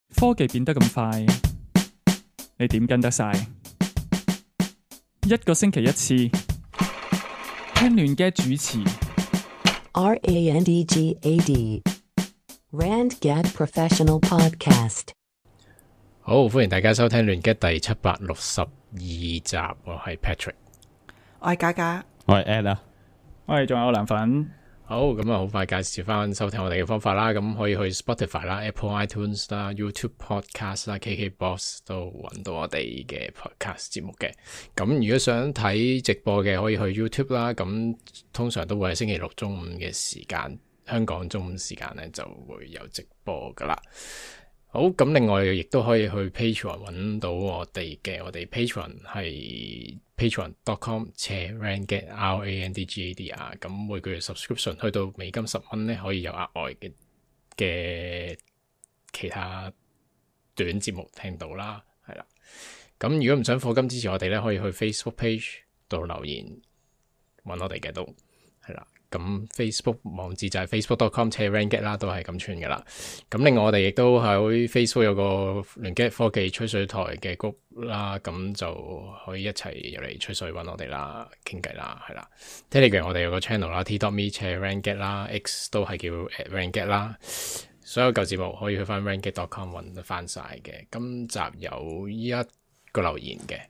科技變得咁快，你點跟得晒？一個星期一次，聽亂嘅主持。 RANDGAD RandGad Professional Podcast。 好，歡迎大家收聽亂嘅第762集，我係 Patrick， 我係嘉嘉， 我係 Ed 啊， 我哋仲有涼粉。 好，咁啊，好快介紹翻收聽我哋嘅方法啦。咁可以去 Spotify 啦、Apple iTunes 啦、YouTube Podcast 啦、KKBox 都揾到我哋嘅 Podcast 節目嘅。咁如果想睇直播嘅，可以去 YouTube 啦。咁通常都會係星期六中午嘅時間，香港中午時間咧就會有直播噶啦。好，咁另外亦都可以去 Patreon 揾到我哋嘅，我哋 Patreon 係 patreon.com/randgad RANDGAD 啊，咁每個月 subscription 去到美金$10咧，可以有額外嘅其他短節目聽到啦，係啦。咁如果唔想課金支持我哋咧，可以去 Facebook page 度留言揾我哋嘅都係啦。咁 Facebook 網址就係 facebook.com/randgad 啦，都係咁串噶啦。咁另外我哋亦都喺 Facebook 有個亂 gad 科技吹水台嘅 group 啦，咁就可以一齊入嚟吹水揾我哋啦，傾偈啦，係啦。Telegram 我哋有個 channel 啦 t.me/randgad 啦 ，X 都係叫 @randgad 啦。所有舊節目可以去翻 randgad.com 揾得翻晒嘅。今集有一個留言嘅。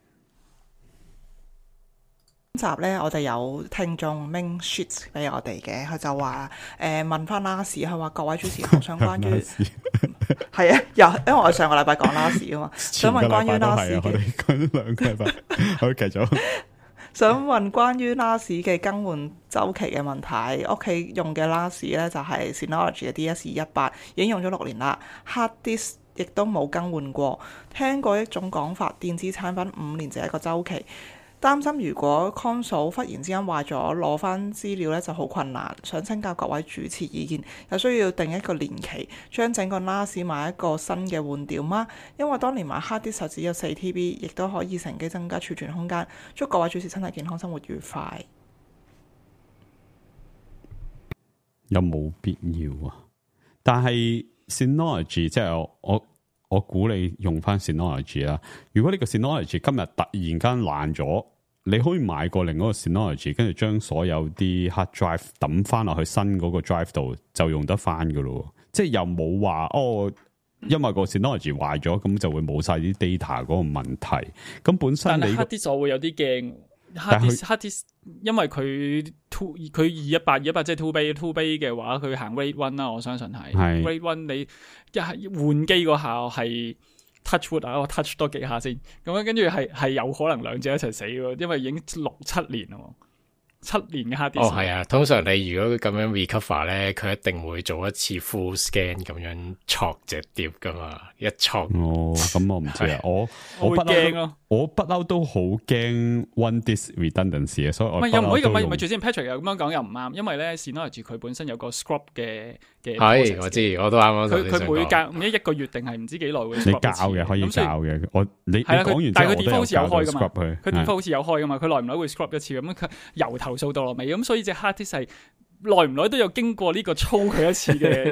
今集咧，我哋有聽眾 Ming Shit 俾我哋嘅，佢就話問翻拉屎，佢話各位主持好想關於係啊，因為我上個禮拜講拉屎啊嘛，想問關於拉屎嘅， 我哋講咗2個禮拜，好繼續。 想問關於拉屎嘅更換週期嘅問題，屋企用嘅拉屎咧就係 Synology 嘅 DS218，已經用咗6年啦 ，hard disk 亦都冇更換過。聽過一種講法，電子產品5年就係一個週期。擔心如果 console 忽然之間壞咗，攞翻資料咧就好困難。想請教各位主持意見，有需要定一個年期，將整個 NAS 買一個新嘅換掉嗎？因為當年買 hard disk 只有4TB，亦都可以乘機增加儲存空間。祝各位主持身體健康，生活愉快。 有冇必要啊？但係 Synology 即係我估你用翻 Synology 啦。如果呢個 Synology 今日突然間爛咗，你可以買過另外一個 Synology， 跟住將所有啲 hard drive 抌翻落去新嗰個 drive 度，就用得翻噶咯。即係又冇話因為個 Synology 壞咗，咁就會冇晒啲 data 嗰個問題。咁本身你 hard disk 我會有啲驚。hard disk 因為佢218即係 two bay 嘅話，佢行 RAID 1啦，我相信係 RAID 1。你一係換機嗰下係 touch wood 啊，我 touch 多幾下先，咁樣跟住係有可能兩者一齊死嘅，因為已經6-7年咯。7年嘅 hard disk。 係啊，通常你如果咁樣 recover 咧，佢一定會做一次 full scan 咁樣戳隻碟噶嘛，一戳。 咁我唔知啊，我不驚咯，我不嬲都好驚 one disk redundancy 嘅，所以我又唔可以咁咪住先 Patrick 又咁樣講又唔啱，因為咧 Synology 佢本身有個 scrub 嘅係我知，我都啱啱佢每隔唔知1個月定係唔知幾耐會 scrub 你教嘅可以教嘅，你講完之後但係佢 default 好似有開噶嘛， 佢 default 好似有開噶嘛，佢耐唔耐會 scrub 一次咁，佢由頭掃到落尾，咁所以隻 hard disk 係耐唔耐都有經過呢個操佢一次嘅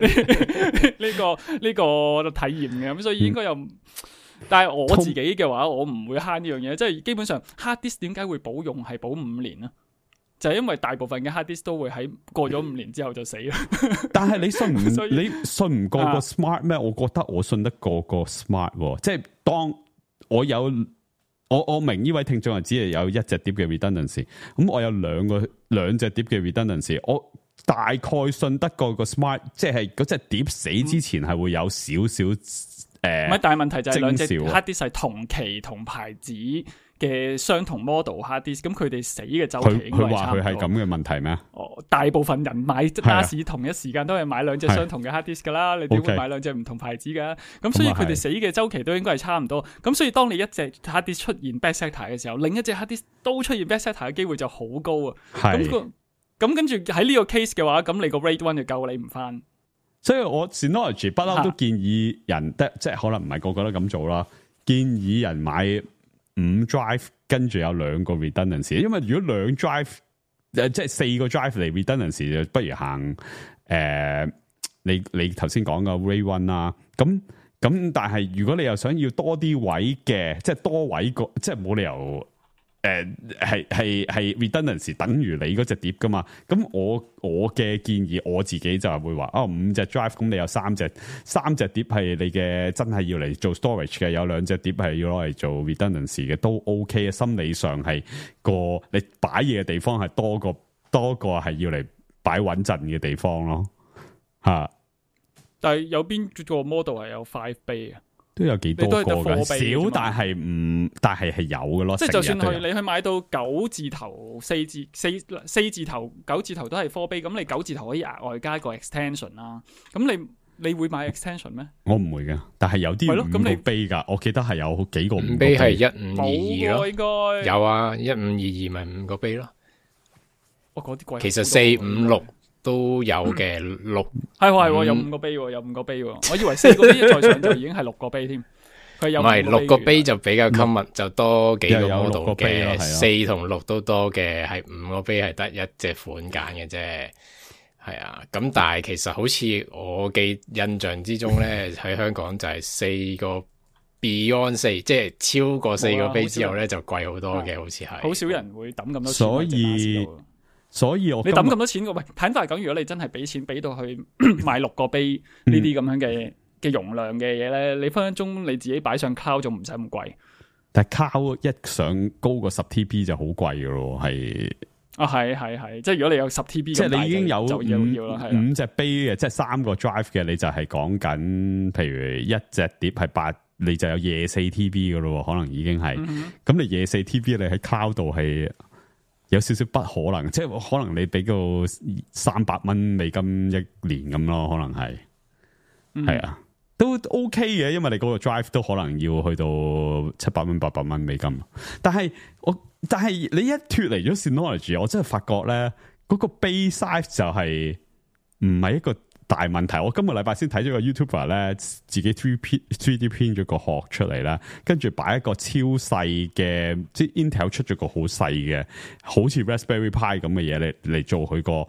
呢個體驗嘅，咁所以應該又。但係我自己嘅話，我唔會慳呢樣嘢，即係基本上 hard disk 點解會保用係保5年呢？就係因為大部分嘅 hard disk 都會喺過咗5年之後就死啦。 但係你信唔過個 smart 咩？我覺得我信得過個 smart，即係當我有我明呢位聽眾係只係有1隻碟嘅 redundancy， 咁我有兩隻碟嘅 redundancy， 我大概信得過個 smart， 即係嗰隻碟死之前係會有少少唔係，但係問題就係兩隻 hard disk 係同期同牌子嘅相同 model hard disk， 咁佢哋死嘅周期應該係差唔多。 佢話佢係咁嘅問題咩？ 大部分人買 NAS 同一時間都係買兩隻相同嘅 hard disk 噶啦，你點會買兩隻唔同牌子噶？咁所以佢哋死嘅周期都應該係差唔多。咁所以當你一隻 hard disk 出現 bad sector 嘅時候，另一隻 hard disk 都出現 bad sector 嘅機會就好高啊。咁跟住喺呢個 case 嘅話，咁你個 RAID 1就救你唔翻。 所以我 Synology 不嬲都建議人，即係可能唔係個個都咁做啦。建議人買5 drive， 跟住有2個 redundancy。因為如果2 drive， 即係4個 drive 嚟 redundancy， 就不如行你頭先講嘅 RAID 1啦。咁咁但係如果你又想要多啲位嘅，即係多位個，即係冇理由係 redundancy 等於你嗰隻碟噶嘛。咁我嘅建議我自己就係會話5隻 drive， 咁你有三隻碟係你嘅真係要嚟做 storage 嘅，有2隻碟係要攞嚟做 redundancy 嘅，都 OK 嘅。心理上係你擺嘢嘅地方係多個係要嚟擺穩陣嘅地方咯，吓。 但係有邊個 model 係有5 bay 啊？都有幾多個嘅，少但係有嘅咯。 即係就算你去買到9字頭、4字頭、9字頭都係4 bay， 咁你9字頭可以額外加個 extension 啦。咁你會買 extension 咩？我唔會嘅，但係有啲5個 bay 噶，我記得係有幾個5 bay 係1522咯， 應該有啊，1522咪5個 bay 咯。 嗰啲貴。 其實456。都有嘅6 係有5個杯喎，有5個杯喎。我以為4個杯再上就已經係6個杯添。佢有唔係 6個杯就比較 common，就多幾個 model 嘅，4同6都多嘅，係5個杯係得一隻款揀嘅啫。係啊，咁但係其實好似我嘅印象之中咧，喺香港就係4個 Beyond 4，即係超過4個杯之後咧就貴好多嘅，好似係。好少人會抌咁多錢。 所以你抌咁多錢，喂，坦白講，如果你真係俾錢俾到去買6個杯呢啲咁樣嘅容量嘅嘢咧，你分分鐘你自己擺上 cloud 仲唔使咁貴。 但係 cloud 一上高過10 TB 就好貴噶咯，係。 係，即係如果你有10 TB， 即係你已經有 5隻杯嘅，即係3個 drive 嘅，你就係講緊，譬如一隻碟係8，你就有24 TB 噶咯，可能已經係。咁你24 TB 你喺 cloud 度係。有少少不可能，即係可能你俾個300蚊美金一年咁咯，可能係啊，都 OK 嘅，因為你嗰個 drive 都可能要去到700蚊、800蚊美金。但係你一脫離咗 Synology， 我真係發覺咧，嗰個 base size 就係唔係一個大問題。我今個禮拜先睇咗個 YouTuber 咧，自己 3D print 咗個殼出嚟啦，跟住擺一個超細嘅，即係 Intel 出咗個好細嘅，好似 Raspberry Pi 咁嘅嘢嚟做佢個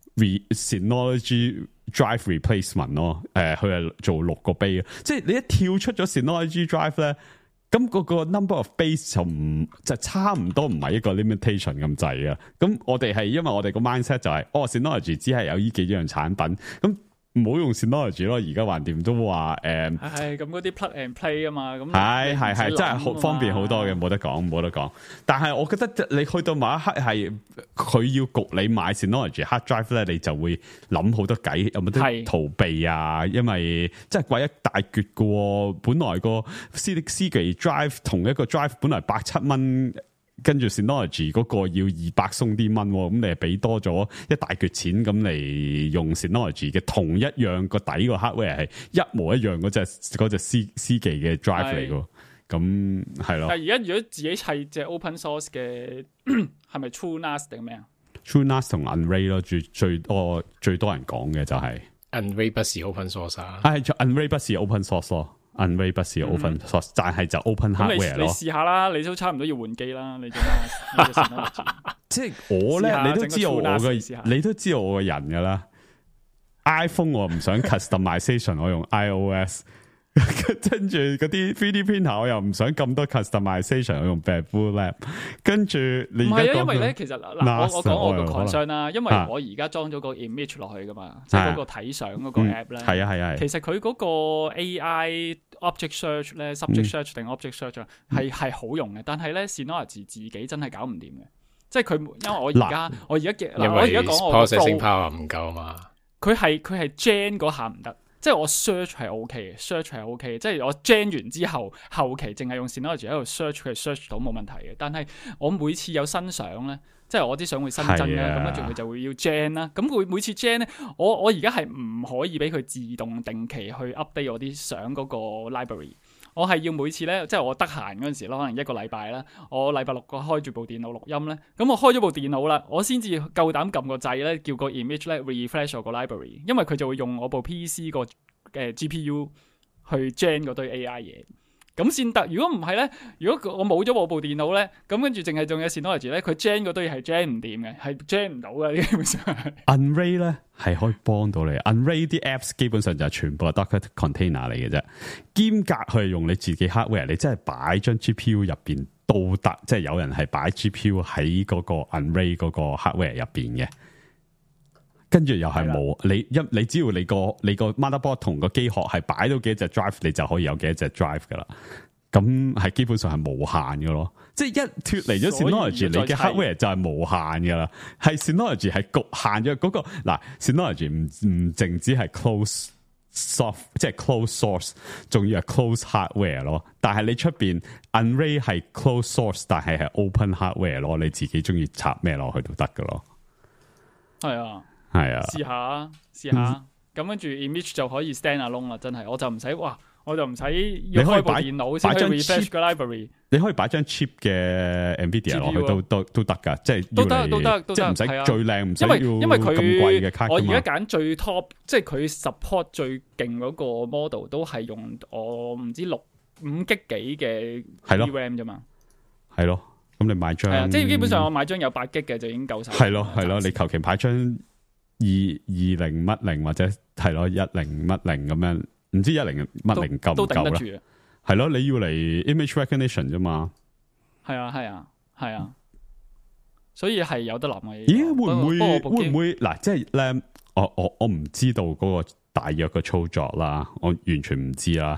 Synology Drive Replacement 咯。佢係做6個 bay， 即係你一跳出咗 Synology Drive 咧，咁嗰個 number of base 就差唔多唔係一個 limitation 咁滯啊。咁我哋係因為我哋個 mindset 就係Synology 只係有呢幾樣產品咁。唔好用 Synology 咯，而家橫掂都話係咁嗰啲 plug and play 啊嘛，咁係真係好方便好多嘅，冇得講。但係我覺得你去到某一刻係佢要焗你買 Synology hard drive 咧，你就會諗好多計，有冇得逃避啊？因為真係貴一大橛嘅，本來個 Seagate drive 同一個 drive 本來170蚊。跟住 Synology 嗰個要200鬆啲蚊，咁你係俾多咗一大橛錢咁嚟用 Synology 嘅同一樣個底個 hardware 係一模一樣嗰隻 Seagate 嘅 drive 嚟嘅，咁係咯。但係而家如果自己砌隻 open source 嘅，係咪 TrueNAS 定咩啊 ？TrueNAS 同 Unray 咯，最多人講嘅就係 Unray 不是 open source 啊， Unray 不是 open source 咯。Unray 不是 open source，但係就 open hardware 咯。你試下啦，你都差唔多要換機啦。你即係我咧，你都知道我嘅，你都知道我嘅人噶啦。iPhone 我唔想 customization， 我用 iOS。跟住嗰啲 3D printer 我又唔想咁多 customization， 我用 Bamboo Lab。跟住你唔係啊，因為咧其實嗱，我講我個 concern 啦，因為我而家裝咗個 image 落去噶嘛，即係嗰個睇相嗰個 app 咧。係啊。其實佢嗰個 AI object search 咧，subject search 定 object search 係好用嘅，但係咧 Synology 自己真係搞唔掂嘅，即係佢因為我而家我而家講我 processing power 唔夠嘛， 佢係 gen 嗰下唔得。即係我 search 係 OK 嘅 ，search 係 OK 嘅，即係我 gen 完之後，後期淨係用 Synology 喺度 search 佢 search 到冇問題嘅。但係我每次有新相咧，即係我啲相會新增咧，咁跟住佢就會要 gen 啦。咁佢每次 gen 咧，我而家係唔可以俾佢自動定期去 update 我啲相嗰個 library。我係要每次咧，即係我得閒嗰陣時咯，可能一個禮拜啦，我禮拜6個開住部電腦錄音咧，咁我開咗部電腦啦，我先至夠膽撳個掣咧，叫個 image 咧 refresh 我個 library， 因為佢就會用我部 PC 個GPU 去 gen 嗰堆 AI 嘢。 咁先得。如果唔係咧，如果我冇咗我部電腦咧，咁跟住淨係仲有 Synology 咧，佢 gen 嗰堆係 gen 唔掂嘅，係 gen 唔到嘅，基本上係。 Unray 咧係可以幫到你 ，Unray 啲 apps 基本上就係全部係 Docker container 嚟嘅啫，兼夾佢用你自己 hardware，你真係擺張 GPU 入邊都得，即係有人係擺 GPU 喺嗰個 Unray 嗰個 hardware 入邊嘅。跟住又係冇你只要你個 motherboard 同個機殼係擺到幾隻 drive， 你就可以有幾多隻 drive 噶啦。咁係基本上係無限嘅咯。即係一脫離咗 Synology， 你嘅 hardware 就係無限噶啦。係 Synology 係局限咗嗰個嗱 ，Synology 唔淨止係 close soft， 即係 close source， 仲要係 close hardware 咯。但係你出邊 Unray 係 close source， 但係 open hardware 咯。你自己中意插咩落去都得噶咯。 係啊。 係啊， 試下，咁跟住 image 就可以 stand alone 啦，真係，我就唔使要開部電腦先可以 refresh 個 library。你可以擺張 cheap 嘅 Nvidia 落去都得噶，即係都得， 即係唔使最靚，唔使因為佢咁貴嘅卡。 我而家揀最 top， 即係佢 support 最勁嗰個 model 都係用我唔知5 G 幾嘅 RAM 啫嘛。 係咯，咁你買張即係基本上我買張有8 G 嘅就已經夠晒。 係咯，你求其買張220乜零或者係咯10乜零咁樣，唔知10乜零夠唔夠啦？係咯，你要嚟 image recognition 啫嘛？係啊，所以係有得諗嘅。 咦？會唔會嗱？即係咧，我唔知道嗰個大約嘅操作啦，我完全唔知啦。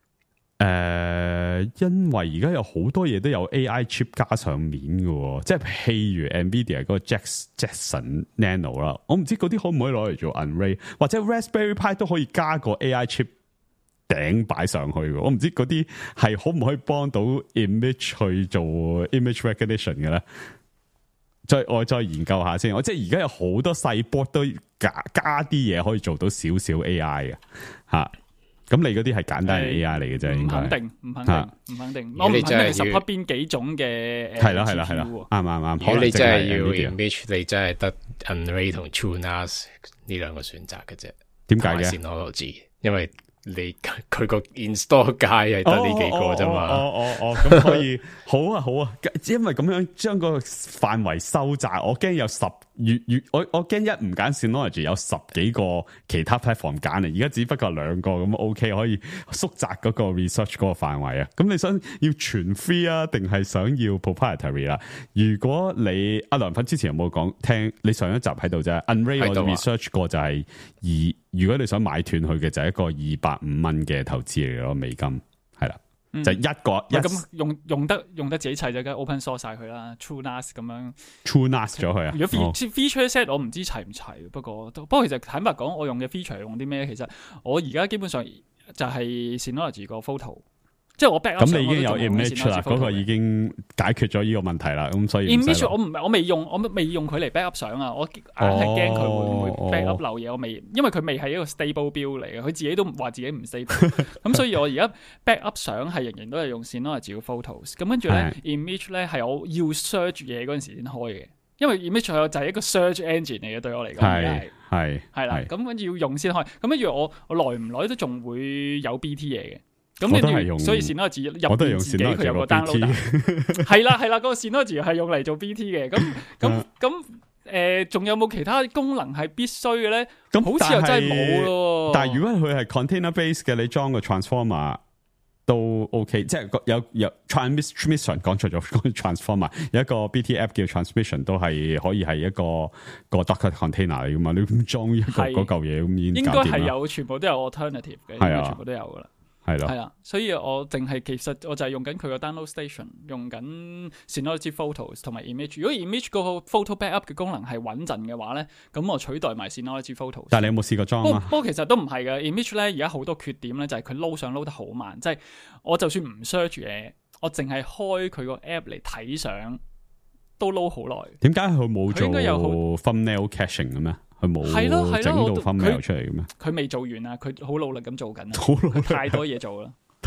因為而家有好多嘢都有 AI chip 加上面嘅，即係譬如 Nvidia 嗰個 Jetson Nano 啦，我唔知嗰啲可唔可以攞嚟做 Unray， 或者 Raspberry Pi 都可以加個 AI chip 頂擺上去嘅，我唔知嗰啲係可唔可以幫到 image 去做 image recognition 嘅咧？我再研究下先。我即係而家有好多細 board 都加啲嘢可以做到少少 AI 嘅吓。咁你嗰啲係簡單嘅 AI 嚟嘅啫，應該唔肯定。 我唔肯定support邊幾種嘅係啦，啱。 如果你真係要 image， 你真係得 Unray 同 TrueNAS 呢兩個選擇嘅啫。 點解嘅 ？Synology，因為佢個 install 界係得呢幾個啫嘛。 咁可以，好啊，因為咁樣將個範圍收窄，我驚有我驚一唔揀 Synology 有10幾個其他 platform 揀啊，而家只不過2個咁 OK， 可以縮窄嗰個 research 嗰個範圍啊。咁你想要全 free 啊，定係想要 proprietary 啦？如果你阿梁粉之前有冇講聽？你上一集喺度啫 ，Unray 我 research 過就係如果你想買斷佢嘅就係一個250蚊嘅投資嚟咯，美金係啦。就一個咁用得自己砌就梗 open source 晒佢啦 ，TrueNAS 咁樣 TrueNAS 咗佢啊。 如果 feature set 我唔知齊唔齊，不過其實坦白講，我用嘅 feature 用啲咩？其實我而家基本上就係 Synology 個 photo。即係我 back up 咁你已經有 image 啦，嗰個已經解決咗呢個問題啦。咁所以 image 我未用佢嚟 back up 相啊。我硬係驚佢會唔會 back up 漏嘢。我未，因為佢未係一個 stable build 嚟嘅，佢自己都話自己唔 stable。咁所以我而家 back up 相係仍然都係用 Synology 嘅 photos。咁跟住咧 image 咧係我要 search 嘢嗰陣時先開嘅，因為 image 就係一個 search engine 嚟嘅，對我嚟講係啦。咁跟住要用先開。咁跟住我耐唔耐都仲會有 BT 嘢嘅。咁跟住，所以Synology入邊自己佢有個 download， 係啦，嗰個Synology係用嚟做 BT 嘅。咁仲有冇其他功能係必須嘅咧？咁好似又真係冇咯。 但係如果佢係 container base 嘅，你裝個 transformer 都 OK， 即係有 transmission 講錯咗，講 transformer 有一個 BT app 叫 transmission 都係可以係一個 Docker container 嚟噶嘛？你咁裝一個嗰嚿嘢咁已經搞掂啦。 應該係有，全部都有 alternative 嘅，應該全部都有噶啦。係啦，所以我淨係其實我就係用緊佢個 download station， 用緊 Synology Photos 同埋 image。如果 image 嗰個 photo backup 嘅功能係穩陣嘅話咧，咁我取代埋 Synology Photos。 但係你有冇試過裝啊？ 不過其實都唔係嘅 image 咧，而家好多缺點咧，就係佢撈上撈得好慢，即係我就算唔 search 嘢，我淨係開佢個 app 嚟睇相，都撈好耐。點解佢冇做 thumbnail caching 嘅咩？佢冇整到 thumbnail 出嚟嘅咩？ 佢未做完啊！佢好努力咁做緊啊！太多嘢做啦，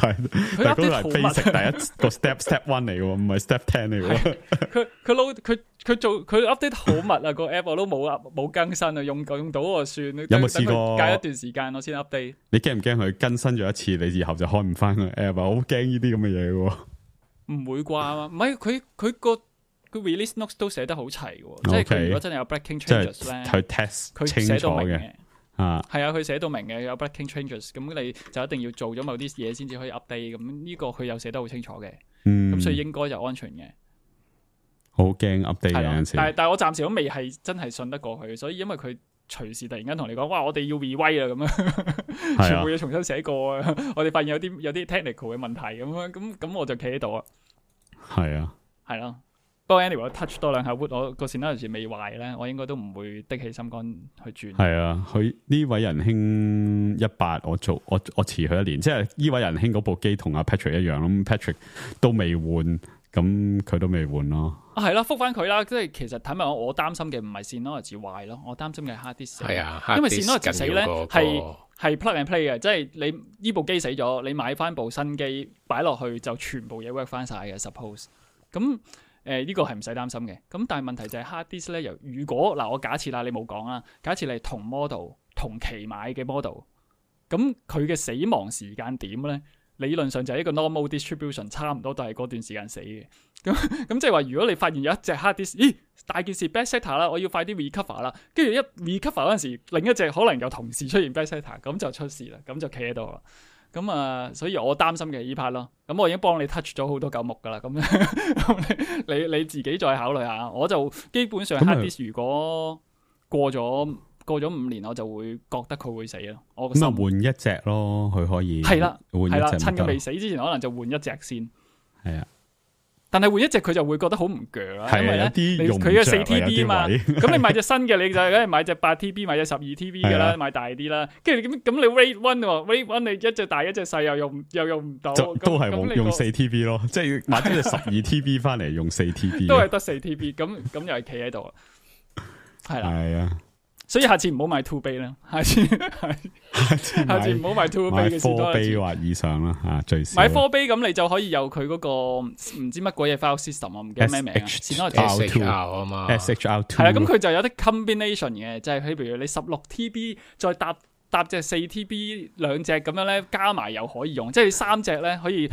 但係嗰個係 basic 第一個 step 1嚟嘅，唔係 step 10嚟嘅。 佢 update 好密啊，個 app 我都冇更新啊，用到我算。有冇試過隔一段時間我先 update？ 你驚唔驚佢更新咗一次，你以後就開唔翻個 app 啊？好驚呢啲咁嘅嘢喎。唔會啩？唔係佢個 release notes 都寫得好齊嘅，即係佢如果真係有 breaking changes 咧， 佢 test 佢寫到明嘅。 啊， 係啊，佢寫到明嘅，有 breaking changes，咁你就一定要做咗某啲嘢先至可以 update，咁呢個佢又寫得好清楚嘅，咁所以應該就安全嘅。好驚 update 有陣時， 但係我暫時都未係真係信得過佢，所以因為佢隨時突然間同你講，哇，我哋要 rewrite 啦咁樣，全部嘢重新寫過啊，我哋發現有啲 technical 嘅問題咁樣，咁我就企喺度啊。係啊，係咯。不過 anyway 我 touch 多兩下 wood， 我個 Synology 未壞咧，我應該都唔會的起心肝去轉。係啊， 佢呢位仁兄18，我遲佢1年，即係呢位仁兄嗰部機同阿 Patrick 一樣咯。Patrick 都未換，咁佢都未換咯。 啊，係啦，覆翻佢啦。即係其實坦白講，我擔心嘅唔係 Synology 壞咯，我擔心嘅係 hard disk 死。係啊，因為 Synology 死咧係 plug and play 嘅，即係你呢部機死咗，你買翻部新機擺落去就全部嘢 work 翻晒嘅。Suppose 咁。呢個係唔使擔心嘅，咁但係問題就係 hard disk 咧，如果嗱我假設啦，你冇講啦，假設你係同 model 同期買嘅 model， 咁佢嘅死亡時間點咧，理論上就係一個 normal distribution， 差唔多都係嗰段時間死嘅。咁即係話，如果你發現有一隻 hard disk， 咦，大件事 bad sector 啦，我要快啲 recover 啦，跟住一 recover 嗰陣時，另一隻可能有同時出現 bad sector， 咁就出事啦，咁就企喺度啦。咁啊，所以我擔心嘅呢 part 咯。咁我已經幫你 touch 咗好多舊木噶啦。咁你自己再考慮下。我就基本上 hard disk 如果過咗5年，我就會覺得佢會死咯。我咁啊， 換一隻咯，佢可以係啦， 換一隻， 趁佢未死之前，可能就換一隻先。 係啊。 但係換一隻佢就會覺得好唔鋸啦，因為咧佢嘅4 TB 嘛，咁你買隻新嘅你就梗係買隻8 TB 買隻12 TB 噶啦，買大啲啦。跟住咁你 RAID 1你一隻大一隻細又用唔到， 都係用4 TB 咯，即係買隻12 TB 翻嚟用4 TB， 都係得4 TB， 咁又係企喺度，係啦， 係啊。 所以下次唔好買 2 bay 啦，下次唔好買 2 bay 嘅 4 bay 或以上啦，吓最少買4 bay， 咁你就可以有佢嗰個唔知乜鬼嘢 file system， 我唔記得咩名啊 SHR 啊嘛 ，SHR2 係啦，咁佢就有啲 combination 嘅，就係譬如你16 TB 再搭隻4 TB 兩隻咁樣咧，加埋又可以用，即係3隻咧可以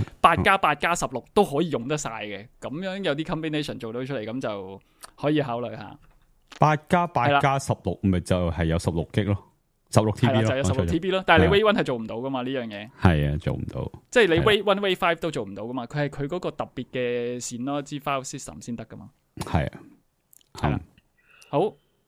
8+8+16都可以用得晒嘅，咁樣有啲 combination 做到出嚟，咁就可以考慮下。 8+8+16咪就係有16 G 咯，16 TB 咯， 就有16 TB 咯。但係你 RAID 1係做唔到噶嘛呢樣嘢？係啊，做唔到。 即係你 RAID 1、RAID 5都做唔到噶嘛？佢係佢嗰個特別嘅線咯，支 file system 先得噶嘛。係啊，係啦，好。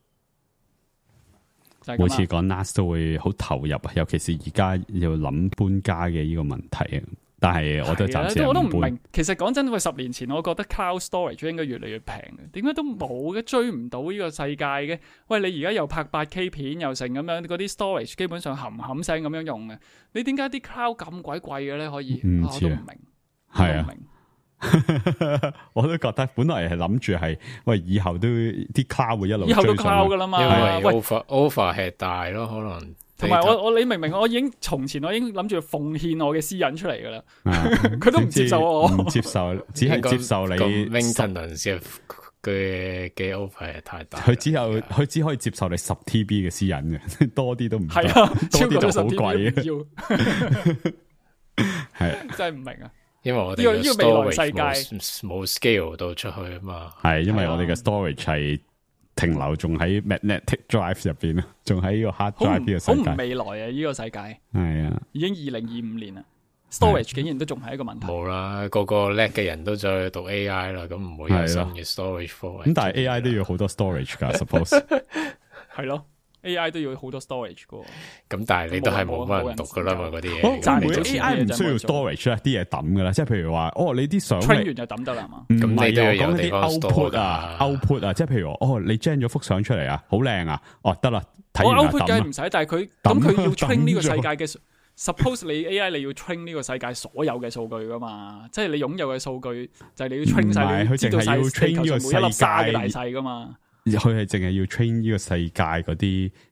每次講 NAS 都會好投入，尤其是而家要諗搬家嘅呢個問題啊。但係我都暫時我都唔明。其實講真，喂，10年前我覺得 cloud storage 應該越嚟越平嘅，點解都冇嘅？追唔到呢個世界嘅？喂，你而家又拍8K 片又成咁樣，嗰啲 storage 基本上冚聲咁樣用嘅，你點解啲 cloud 咁鬼貴嘅咧？可以，我都唔明。係啊， 我都覺得本來係諗住係，喂，以後都啲 cloud 會一路以後都 cloud 噶啦嘛， 因為 over 係大咯，可能。 同埋你明唔明？我已經從前我已經諗住奉獻我嘅私隱出嚟噶啦，佢都唔接受我， 唔接受，只係接受你 maintenance 嘅 over 係太大。 佢只可以接受你10 TB 嘅私隱嘅，多啲都唔係啊， 多啲就好貴嘅。係真係唔明啊！ 因為我哋呢個未來世界冇 scale 到出去啊嘛。 係因為我哋嘅 storage 係停留仲喺 magnetic drive 入邊啊，仲喺呢個 hard drive 呢個世界。 好唔未來啊！呢個世界係啊，已經2025年啦。storage 竟然都仲係一個問題。 冇啦，個個叻嘅人都再讀 AI 啦，咁唔會有新嘅 storage for。 咁但係 AI 都要好多 storage 噶 ，suppose 係咯。AI 都要好多 storage 噶， 咁但係你都係冇乜人讀噶啦嘛，嗰啲嘢。 會 AI 唔需要 storage 啦，啲嘢抌噶啦，即係譬如話，你啲相 train 完就抌得啦嘛。 唔係啊， 講啲 output 啊 ，output 啊，即係譬如話，你 gen 咗幅相出嚟啊，好靚啊，得啦，睇完就抌。 output 梗係唔使，但係佢要 train 呢個世界嘅 ，suppose 你 AI 你要 train 呢個世界所有嘅數據噶嘛，即係你擁有嘅數據就係你要 train 晒，你知道晒地球上每一粒沙嘅大細噶嘛。 佢係淨係要 train 呢個世界嗰啲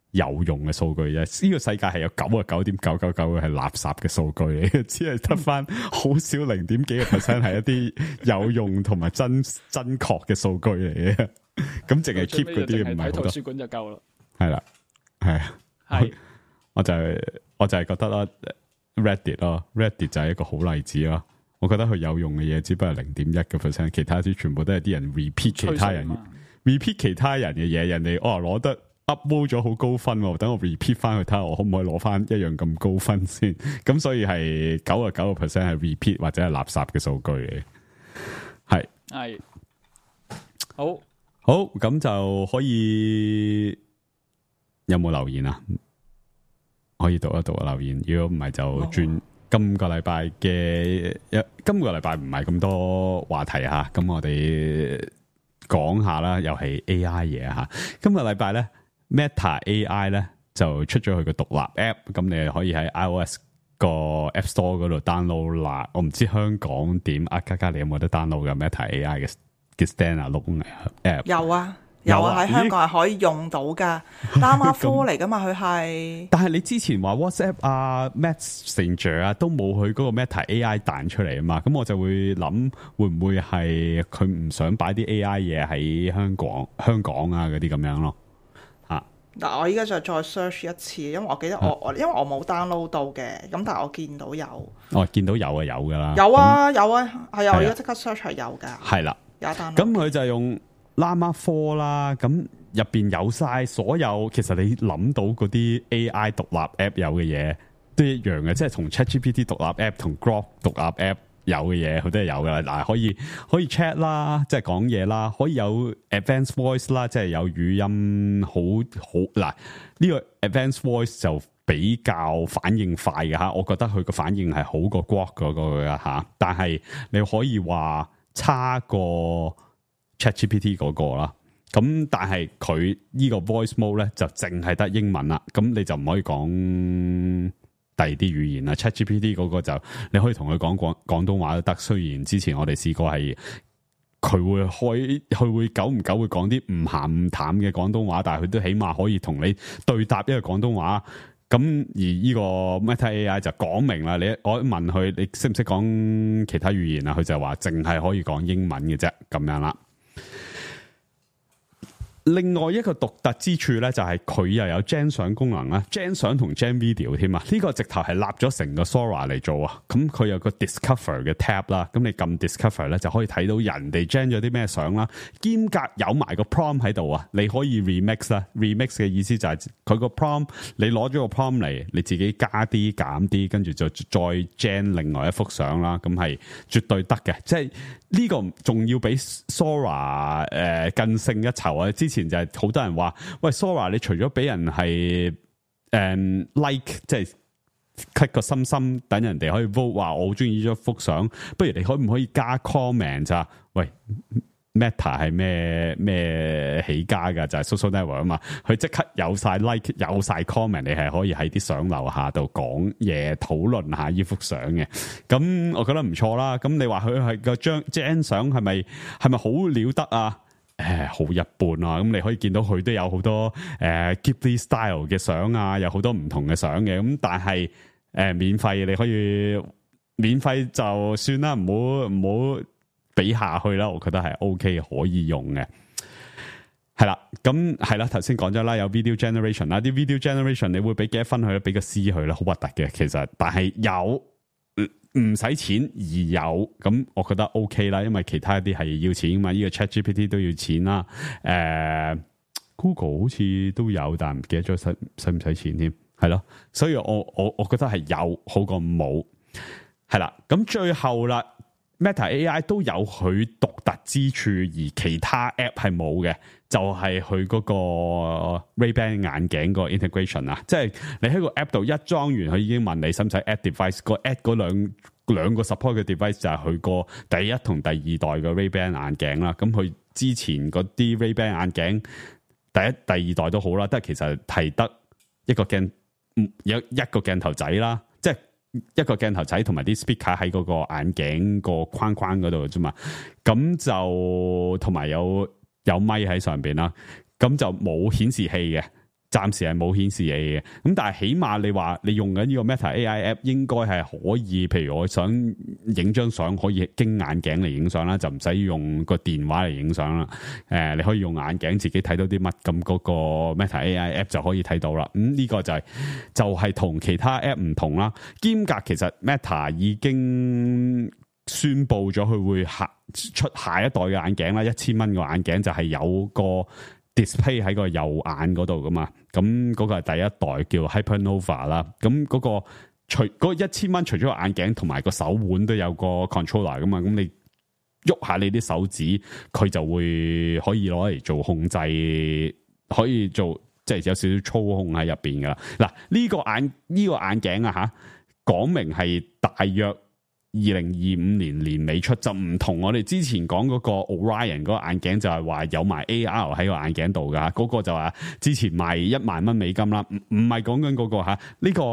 有用嘅數據啫。呢個世界係有99.999%係垃圾嘅數據嚟嘅，只係得翻好少0.幾個 percent 係一啲有用同埋真確嘅數據嚟嘅。咁淨係 keep 嗰啲唔係好多。 圖書館就夠啦。 係啦，係我就係覺得啦 ，Reddit 咯 ，Reddit 就係一個好例子咯。我覺得佢有用嘅嘢只不過0.1%，其他啲全部都係啲人 repeat 其他人嘅嘢，人哋攞得 upload 咗好高分，等我 repeat 翻去睇下我可唔可以攞翻一樣咁高分先。咁所以係99%係 repeat 或者係垃圾嘅數據嚟。係好，咁就可以有冇留言啊？可以讀一讀留言，如果唔係就轉。今個禮拜唔係咁多話題吓，咁我哋講下啦，又係 AI 嘢吓。今個禮拜咧 Meta AI 咧就出咗佢個獨立 app，咁你可以喺 iOS 個 App Store 嗰度 download 啦。我唔知香港點，嘉嘉你有冇得 download 嘅 Meta AI 嘅 standalone app？ 有啊，喺香港係可以用到噶，Llama 4嚟噶嘛，佢係。但係你之前話 WhatsApp 啊、Messenger 啊都冇佢嗰個 Meta AI 彈出嚟啊嘛，咁我就會諗會唔會係佢唔想擺啲 AI 嘢喺香港啊嗰啲咁樣咯嚇。 嗱，我依家就再 search 一次，因為我記得因為我冇 download 到嘅，咁但係我見到有。 見到有啊，有噶啦。 有啊，係啊，我而家即刻 search 係有噶。 係啦， 有 download。 咁佢就用Llama 4啦，咁入邊有晒所有，其實你諗到嗰啲 AI 獨立 app 有嘅嘢都一樣嘅，即係同 ChatGPT 獨立 app 同 Grok 獨立 app 有嘅嘢，佢都係有噶啦。嗱，可以 chat 啦，即係講嘢啦，可以有 advanced voice 啦，即係有語音好嗱。呢個 advanced voice 就比較反應快嘅吓，我覺得佢個反應係好過 Grok 嗰個嘅吓，但係你可以話差過ChatGPT 嗰個啦，咁但係佢呢個 voice mode 咧就淨係得英文啦，咁你就唔可以講第二啲語言啦。ChatGPT 嗰個就你可以同佢講廣東話都得，雖然之前我哋試過係佢會久唔久會講啲唔鹹唔淡嘅廣東話，但係佢都起碼可以同你對答一個廣東話。咁而呢個 Meta AI 就講明啦，我問佢你識唔識講其他語言啊？佢就話淨係可以講英文嘅啫，咁樣啦。另外一個獨特之處咧，就係佢又有 Gen 相功能啦，Gen 相同 Gen Video 添啊！呢個直頭係立咗成個 Sora 嚟做啊！咁佢有個 Discover 嘅 tab 啦，咁你撳 Discover 咧就可以睇到人哋 Gen 咗啲咩相啦，兼夾有埋個 prompt 喺度啊！你可以 remix 啦 ，remix 嘅意思就係佢個 prompt，你攞咗個 prompt 嚟，你自己加啲減啲，跟住就再 Gen 另外一幅相啦，咁係絕對得嘅，即係呢個仲要比 Sora 更勝一籌啊！之前就係好多人話，喂 Sora， 你除咗俾人係like， 即係 click 個心心，等人哋可以 vote 話我好中意呢張幅相，不如你可唔可以加 comment 咋？喂 Meta 係咩起家噶？就係 social network 啊嘛，佢即刻有晒 like 有晒 comment， 你係可以喺啲相樓下度講嘢討論下呢幅相嘅。咁我覺得唔錯啦。咁你話佢係個張相係咪好了得啊？好一般啊。咁你可以見到佢都有好多Ghibli style 嘅相啊，有好多唔同嘅相嘅。咁但係免費你可以免費就算啦，唔好比下去啦。我覺得係 OK 可以用嘅。係啦，咁係啦，頭先講咗啦，有 video generation 啦，啲 video generation 你會俾幾多分佢咧？俾個 C 佢啦，好核突嘅其實，但係有唔使錢而有，咁我覺得 OK 啦，因為其他啲係要錢嘛，呢個 ChatGPT 都要錢啦，Google 好似都有，但唔記得咗使唔使錢添，係咯，所以我覺得係有好過冇，係啦，咁最後啦 ，Meta AI 都有佢獨特之處，而其他 app 係冇嘅。就係佢嗰個 Ray-Ban 眼鏡個 integration 啊，即係你喺個 app 度一裝完，佢已經問你使唔使 add device，個 add 嗰兩個 support 嘅 device 就係佢個第一同第二代嘅 Ray-Ban 眼鏡啦。咁佢之前嗰啲 Ray-Ban 眼鏡第一、第二代都好啦，都係其實係得一個有一個鏡頭仔啦，即係一個鏡頭仔同埋啲 speaker 喺嗰個眼鏡個框框嗰度啫嘛。咁就同埋有咪喺上邊啦，咁就冇顯示器嘅， 暫時係冇顯示 A 嘅，咁但係起碼你話你用緊呢個 Meta AI app 應該係可以，譬如我想影張相可以經眼鏡嚟影相啦，就唔使用個電話嚟影相啦。你可以用眼鏡自己睇到啲乜，咁嗰個 Meta AI app 就可以睇到啦。呢個就係同其他 app 唔同啦。兼夾其實 Meta 已經宣布咗佢會出下一代嘅眼鏡啦，1000蚊個眼鏡就係有個 display 喺個右眼嗰度噶嘛，咁嗰個係第一代叫 Hypernova 啦，咁嗰個嗰1000蚊除咗個眼鏡同埋個手腕都有個 controller 噶嘛，咁你喐下你啲手指，佢就會可以攞嚟做控制，可以做即係有少少操控喺入邊噶啦。嗱，呢個眼鏡啊吓，講明係大約2025年尾出，就唔同我哋之前講嗰個 Orion 嗰個眼鏡，就係話有埋 AR 喺個眼鏡度噶，嗰個就話之前賣1萬蚊美金啦，唔係講緊嗰個吓，呢個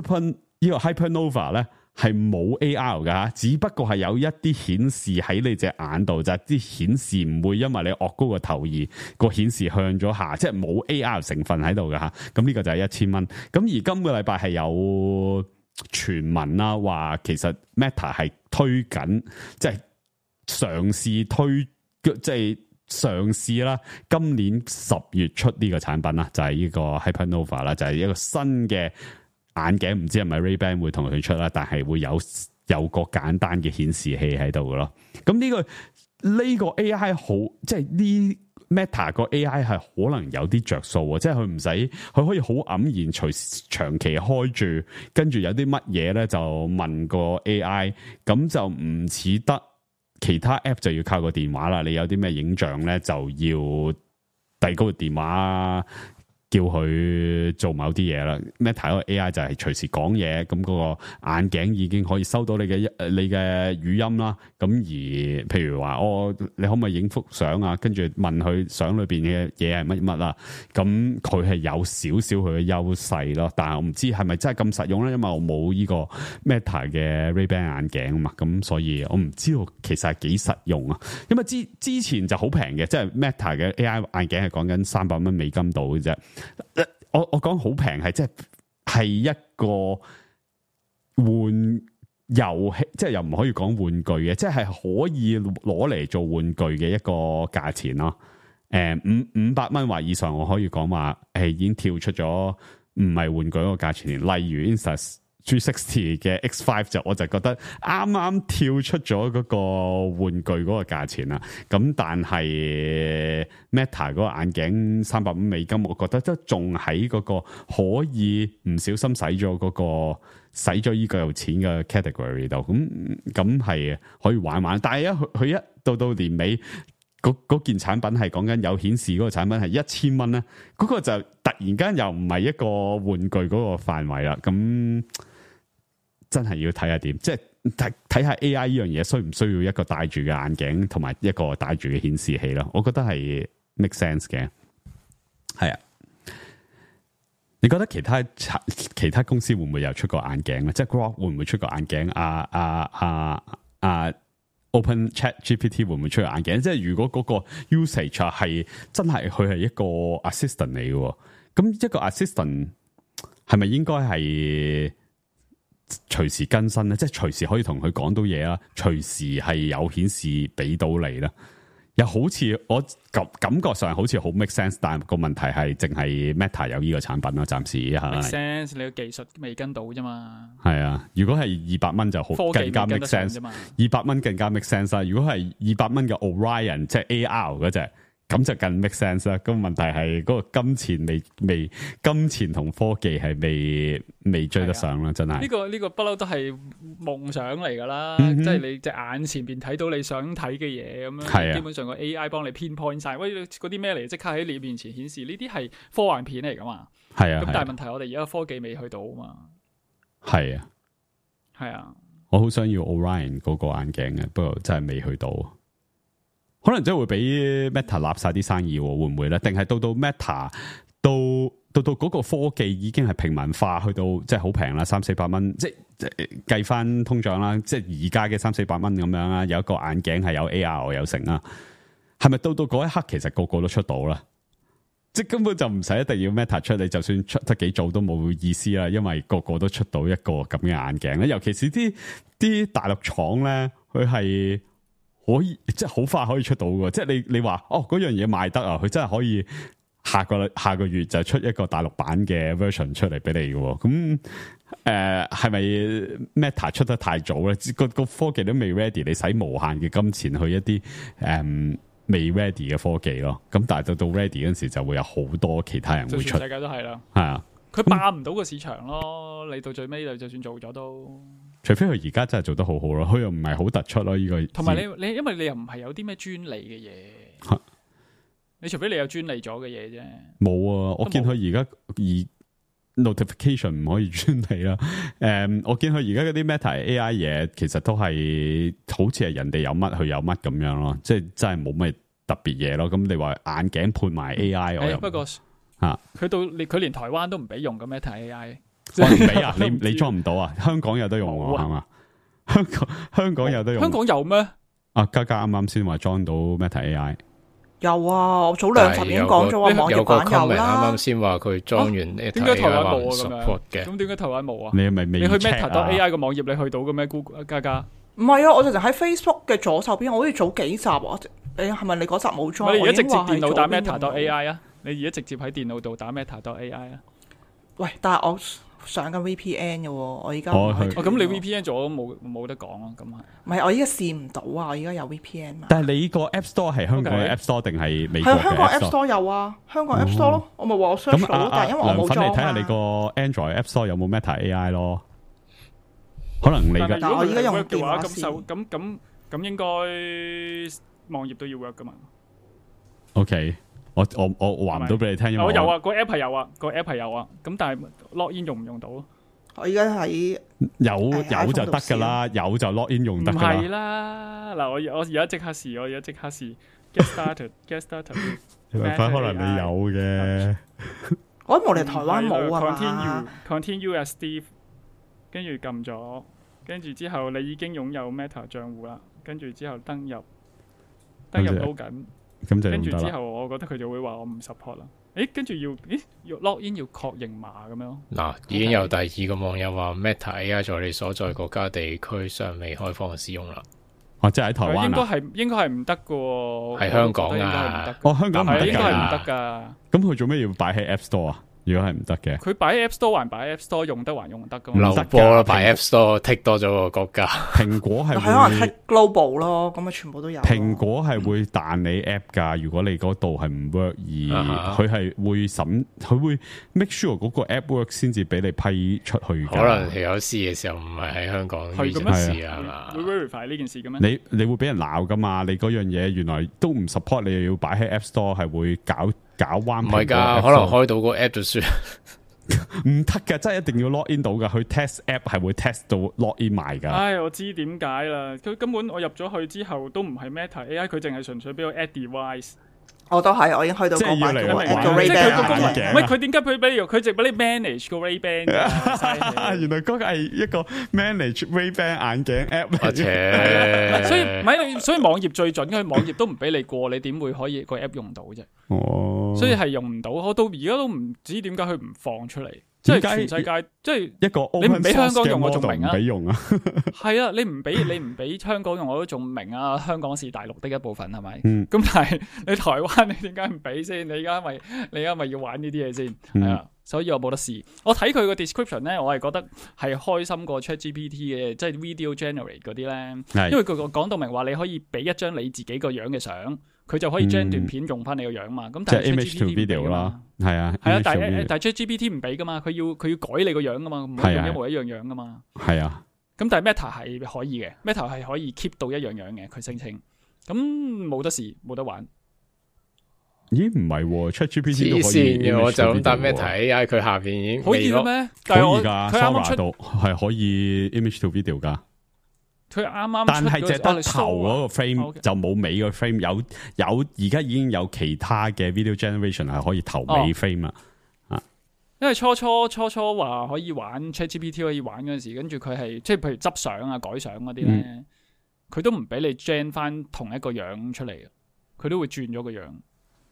Hypernova 咧係冇 AR 噶，只不過係有一啲顯示喺你隻眼度，就係啲顯示唔會因為你惡高個頭而個顯示向咗下，即係冇 AR 成分喺度噶吓，咁呢個就係1000蚊。咁而今個禮拜係有傳聞啦，話其實 Meta 係推緊，即係嘗試推，即係嘗試啦。今年10月出呢個產品啦，就係呢個 Hypernova 啦，就係一個新嘅眼鏡，唔知係咪 Ray-Ban 會同佢出啦，但係會有個簡單嘅顯示器喺度嘅咯。咁呢個 AI 好，即係呢。Meta 個 AI 係可能有啲着數，即係佢唔使，佢可以好黯然隨長期開住，跟住有啲乜嘢咧就問個 AI，咁就唔似得其他 app 就要靠個電話啦。你有啲咩影像咧就要遞高個電話叫佢做某啲嘢啦。Meta 個 AI 就係隨時講嘢，咁嗰個眼鏡已經可以收到你嘅語音啦。咁而譬如話你可唔可以影幅相啊？跟住問佢相裏邊嘅嘢係乜啊？咁佢係有少少佢嘅優勢咯。但係我唔知係咪真係咁實用咧，因為我冇呢個 Meta 嘅 Ray-Ban 眼鏡啊嘛。咁所以我唔知道其實係幾實用啊。因為之前就好平嘅，即係 Meta 嘅 AI 眼鏡係講緊300蚊美金度嘅啫。我講好平係即係一個玩遊戲，即係又唔可以講玩具嘅，即係可以攞嚟做玩具嘅一個價錢咯。500蚊或以上，我可以講話已經跳出咗唔係玩具嗰個價錢。例如 Insta 360嘅 X5 我就覺得啱啱跳出咗嗰個玩具嗰個價錢啦。咁但係 Meta 嗰個眼鏡300蚊美金，我覺得都仲喺嗰個可以唔小心使咗依個有錢嘅 category 度。咁係可以玩玩。但係佢一到年尾嗰件產品係講緊有顯示嗰個產品係1000蚊咧，嗰個就突然間又唔係一個玩具嗰個範圍啦。咁真係要睇下點，即係睇下 AI 呢樣嘢需唔需要一個戴住嘅眼鏡同埋一個戴住嘅顯示器咯。我覺得係 make sense 嘅。係啊，你覺得其他公司會唔會又出個眼鏡咧？即係 Grok 會唔會出個眼鏡？Open Chat GPT 會唔會出個眼鏡？即係如果嗰個 usage 係真係佢係一個 assistant 嚟嘅，咁一個 assistant 係咪應該係隨時更新咧？即係隨時可以同佢講到嘢啦，隨時係有顯示俾到你啦。又好似我感覺上好似好 make sense， 但係個問題係淨係 Meta 有呢個產品咯，暫時係 make sense， 你個技術未跟到啫嘛。 係啊，如果係200蚊就好更加 make sense，200蚊更加 make sense 啦。如果係200蚊嘅 Orion 即係 AR 嗰隻，咁就更 make sense 啦。咁問題係嗰個金錢同科技係未追得上啦，真係。 呢個不嬲都係夢想嚟噶啦，即係你隻眼前邊睇到你想睇嘅嘢咁樣，基本上個 AI 幫你 pinpoint 晒，喂，嗰啲咩嚟？即刻喺你面前顯示，呢啲係科幻片嚟噶嘛？係啊。咁但係問題我哋而家科技未去到啊嘛。係啊，係啊。我好想要 Orion 嗰個眼鏡嘅，不過真係未去到。可能真係會俾 Meta 立晒啲生意，會唔會咧？定係到 Meta 到嗰個科技已經係平民化，去到即係好平啦，300-400蚊，即係計翻通脹啦，即係而家嘅300-400蚊咁樣啦。有一個眼鏡係有 AR 有成啦，係咪到嗰一刻其實個個都出到啦？ 即係根本就唔使一定要 Meta 出，你就算出得幾早都冇意思啦，因為個個都出到一個咁嘅眼鏡咧，尤其是啲大陸廠咧，佢係可以即係好快可以出到嘅，即係你話哦嗰樣嘢賣得啊，佢真係可以下個月就出一個大陸版嘅 version 出嚟俾你嘅，咁係咪 Meta 出得太早咧？個科技都未 ready， 你使無限嘅金錢去一啲未 ready 嘅科技咯，咁但係到 ready 嗰陣時就會有好多其他人會出， 全世界都係啦， 係啊， 佢霸唔到個市場咯，你到最尾就算做咗都， 除非佢而家真係做得好好咯，佢又唔係好突出咯呢個， 同埋你因為你又唔係有啲咩專利嘅嘢，你除非你有專利咗嘅嘢啫， 冇啊，我見佢而家notification 唔可以專利啦，我見佢而家嗰啲 Meta AI 嘢，其實都係好似係人哋有乜佢有乜咁樣咯，即係真係冇咩特別嘢咯。咁你話眼鏡配埋 AI，我又不過佢連台灣都唔俾用嘅 Meta AI， 我唔俾啊，你裝唔到啊？香港有得用喎，係嘛？香港有得用， 香港有咩？ 啊，嘉嘉啱啱先話裝到 Meta AI。 有啊，我早2集已經講咗話網頁版有啦。 啱啱先話佢裝完 Meta AI 點解台灣冇啊？ support 嘅， 咁點解台灣冇啊？ 你係咪未？ 你去 Meta.ai 個網頁你去到嘅咩？嘉嘉唔係啊，我就喺 Facebook 嘅左手邊，我好似早幾集啊。你係咪你嗰集冇裝？ 你而家直接電腦打 Meta.ai 啊？你而家直接喺電腦度打 Meta.ai 啊？ 喂，但係我上緊 VPN 嘅喎，我而家咁你 VPN 咗冇得講咯，咁係唔係我依家試唔到啊？我而家有 VPN 嘛？ 但係你個 App Store 係香港嘅 App Store 定係美國嘅 App Store？ 係香港 App Store 有啊，香港 App Store 咯。我咪話我 search 到，但係因為我冇裝啊。 你睇下你個 Android App Store 有冇 Meta AI 咯？可能你嘅， 但係我而家用電話試咁應該網頁都要 work 噶嘛 ？OK。我話唔到俾你聽，因為我有啊，個 app 係有啊，咁但係 login 用唔用到？ 我而家喺有就得噶啦，有就 login 用得噶啦。 唔係啦，嗱我而家即刻試 get started 可能你有嘅， 我冇嚟台灣冇啊 continue as Steve， 跟住撳咗，跟住之後你已經擁有 Meta 賬戶啦，跟住之後登入撈緊。跟住之後，我覺得佢就會話我唔 support 啦。跟住要 login 要確認碼咁樣。嗱， 已經有第二個網友話 Meta AI 在你所在國家地區尚未開放使用啦。 即係喺台灣應該係唔得嘅喎。 喺香港啊， 香港唔得， 應該係唔得㗎。 咁佢做咩要擺喺 App Store 啊？如果係唔得嘅， 佢擺喺 App Store 還擺喺 App Store， 用得還用得噶嘛？ 流波啦，擺 App Store剔多咗個國家。 蘋果係可能剔 global 咯，咁啊全部都有。 蘋果係會彈你 app 噶，如果你嗰度係唔 work 而佢係會佢會 make sure 嗰個 app work 先至俾你批出去。可能有試嘅時候唔係喺香港呢件事啊嘛？ 會 verify 呢件事嘅咩？ 你會俾人鬧噶嘛？你嗰樣嘢原來都唔 support， 你又要擺喺 App Store 係會搞彎。唔係噶，可能開到個 app 就算。 唔得噶，真係一定要 log in 到噶。佢 test app 係會 test 到 log in 埋噶。 我知點解啦。佢根本我入咗去之後都唔係 Meta AI， 佢淨係純粹俾我 add device。 我都係，我已經去到嗰版叫 add 個 Ray-Ban。唔係佢點解俾你？佢直俾你 manage 個 Ray-Ban。 原來嗰個係一個 manage Ray-Ban 眼鏡 app。所以網頁最準嘅，網頁都唔俾你過，你點會可以個 app 用到啫？所以係用唔到。我到而家都唔知點解佢唔放出嚟。即係全世界，即係一個你唔俾香港用，我仲明啊。 俾用啊， 係啊，你唔俾香港用，我都仲明啊。香港是大陸的一部分，係咪？咁但係你台灣，你點解唔俾先？你而家咪要玩呢啲嘢先？係啊，所以我冇得試。我睇佢個 description 咧，我係覺得係開心過 ChatGPT 嘅，即係 video generate 嗰啲咧。因為佢講到明話，你可以俾一張你自己個樣嘅相。佢就可以將段片用翻你個樣嘛，咁但係 image to video 啦，係啊， 但係 ChatGPT 唔俾噶嘛，佢要改你個樣噶嘛，唔可以用一模一樣樣噶嘛， 係啊， 咁但係 Meta 係可以嘅 ，Meta 係可以 keep 到一樣樣嘅，佢聲稱，咁冇得試，冇得玩。 咦，唔係 ChatGPT 都可以， 黐線嘅，我就咁答 Meta AI，佢下邊已經可以啦咩？ 可以噶 Sora 度係可以 image to video 噶。 佢啱啱， 但係只得頭嗰個 frame 就冇尾個 frame， 有而家已經有其他嘅 video generation 係可以頭尾 frame 啊。 因為初初話可以玩 ChatGPT 可以玩嗰陣時，跟住佢係即係譬如執相啊、改相嗰啲咧，佢都唔俾你 gen 翻同一個樣出嚟，佢都會轉咗個樣。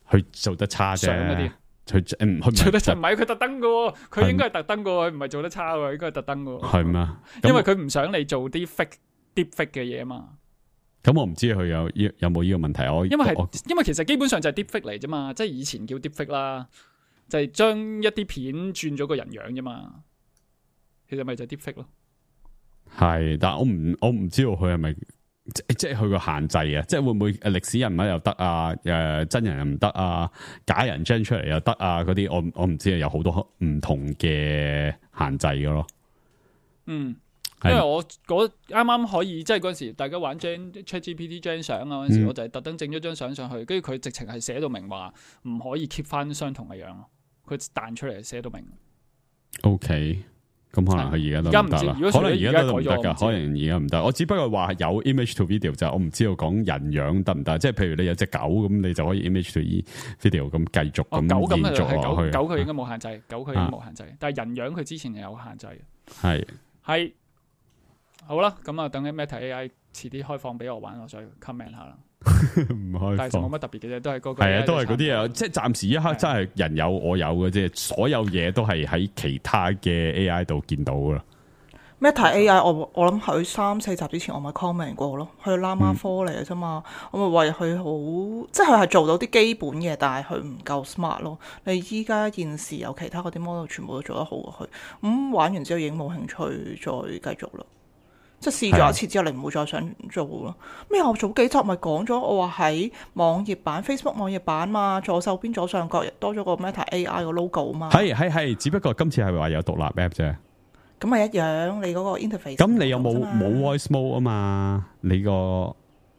佢做得差啫。佢做得差唔係佢特登嘅，佢應該係特登嘅，佢唔係做得差嘅，應該係特登嘅。 係咩？ 因為佢唔想你做啲 deep fake 嘅嘢嘛。 咁我唔知佢有冇呢個問題。 因為其實基本上就係 deep fake 嚟啫嘛，即係以前叫 deep fake 啦，就係將一啲片轉咗個人樣啫嘛。其實咪就係 deep fake 咯。 係，但係我唔知道佢係咪即係佢個限制啊？即係會唔會歷史人物又得啊？真人又唔得啊？假人 gen 出嚟又得啊？嗰啲我唔知啊，有好多唔同嘅限制噶咯。因為我啱啱可以即係嗰時大家玩 ChatGPT gen 相啊嗰陣時，我就係特登整咗張相上去，跟住佢直情係寫到明話唔可以 keep 翻相同嘅樣咯。佢彈出嚟寫到明。OK。咁可能佢而家都唔得啦，可能而家都唔得噶，可能而家唔得。我只不過話有 image to video 就我唔知道講人樣得唔得，即係譬如你有隻狗咁，你就可以 image to video 咁繼續咁延續落去。狗佢應該冇限制，狗佢應該冇限制，但係人樣佢之前係有限制嘅。係好啦，咁啊，等緊 Meta AI 遲啲開放俾我玩，我再 comment 下啦。唔開放，但係冇乜特別嘅啫，都係嗰個係啊，都係嗰啲啊，即係暫時一刻真係人有我有嘅啫，所有嘢都係喺其他嘅 AI 度見到噶啦。Meta AI 我諗佢3-4集之前我咪 comment 過咯，佢 Llama 4嚟嘅啫嘛，我咪為佢好，即係佢係做到啲基本嘅，但係佢唔夠 smart 咯。你依家現時有其他嗰啲 model 全部都做得好過佢，咁玩完之後已經冇興趣再繼續咯。即係試咗一次之後，你唔會再想做咯。咩？我早幾集咪講咗，我話喺網頁版 Facebook 網頁版嘛，左手邊左上角多咗個 Meta AI 個 logo 嘛。係，只不過今次係話有獨立 app 啫。咁咪一樣，你嗰個 interface。咁你有冇 voice mode 啊嘛？你冇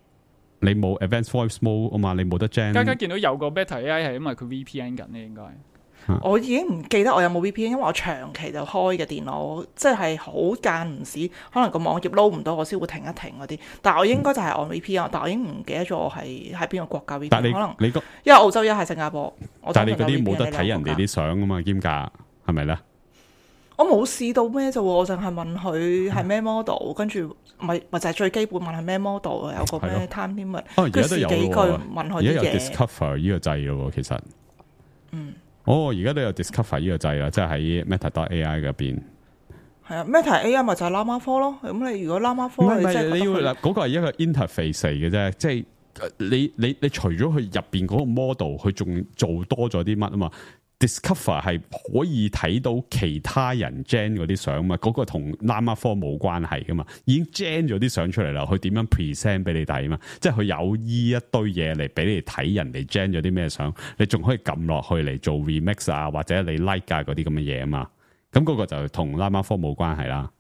advanced voice mode 啊嘛？你冇得 gen。家見到有個 Meta AI 係因為佢 VPN 緊咧，應該。我已經唔記得我有冇 VPN，因為我長期就開嘅電腦，即係好間唔時，可能個網頁撈唔到，我先會停一停嗰啲。但係我應該就係按 VPN，但係我已經唔記得咗我係喺邊個國家 VPN。但係可能因為澳洲一係新加坡，但係你嗰啲冇得睇人哋啲相啊嘛，兼夾係咪咧？我冇試到咩啫，我淨係問佢係咩 model，跟住咪就係最基本問係咩 model，有個咩 time limit，跟住試幾句問佢啲嘢。而家有 Discover 呢個掣咯，其實。而家都有 Discover 呢個掣啦，即係喺 Meta.ai 嗰邊。係啊 ，Meta AI 咪就係 Llama 4咯。咁你如果 Llama 4，你要嗰個係一個 interface 嚟嘅啫，即係你除咗佢入邊嗰個 model，佢仲做多咗啲乜啊嘛 ？Discover 係可以睇到其他人 gen 嗰啲相嘛，嗰個同 Llama 4冇關係噶嘛，已經 gen 咗啲相出嚟啦，佢點樣 present 俾你睇嘛？即係佢有依一堆嘢嚟俾你睇，人哋 gen 咗啲咩相，你仲可以撳落去嚟做 remix 啊，或者你 like 啊嗰啲咁嘅嘢啊嘛，咁嗰個就同 Llama 4冇關係啦。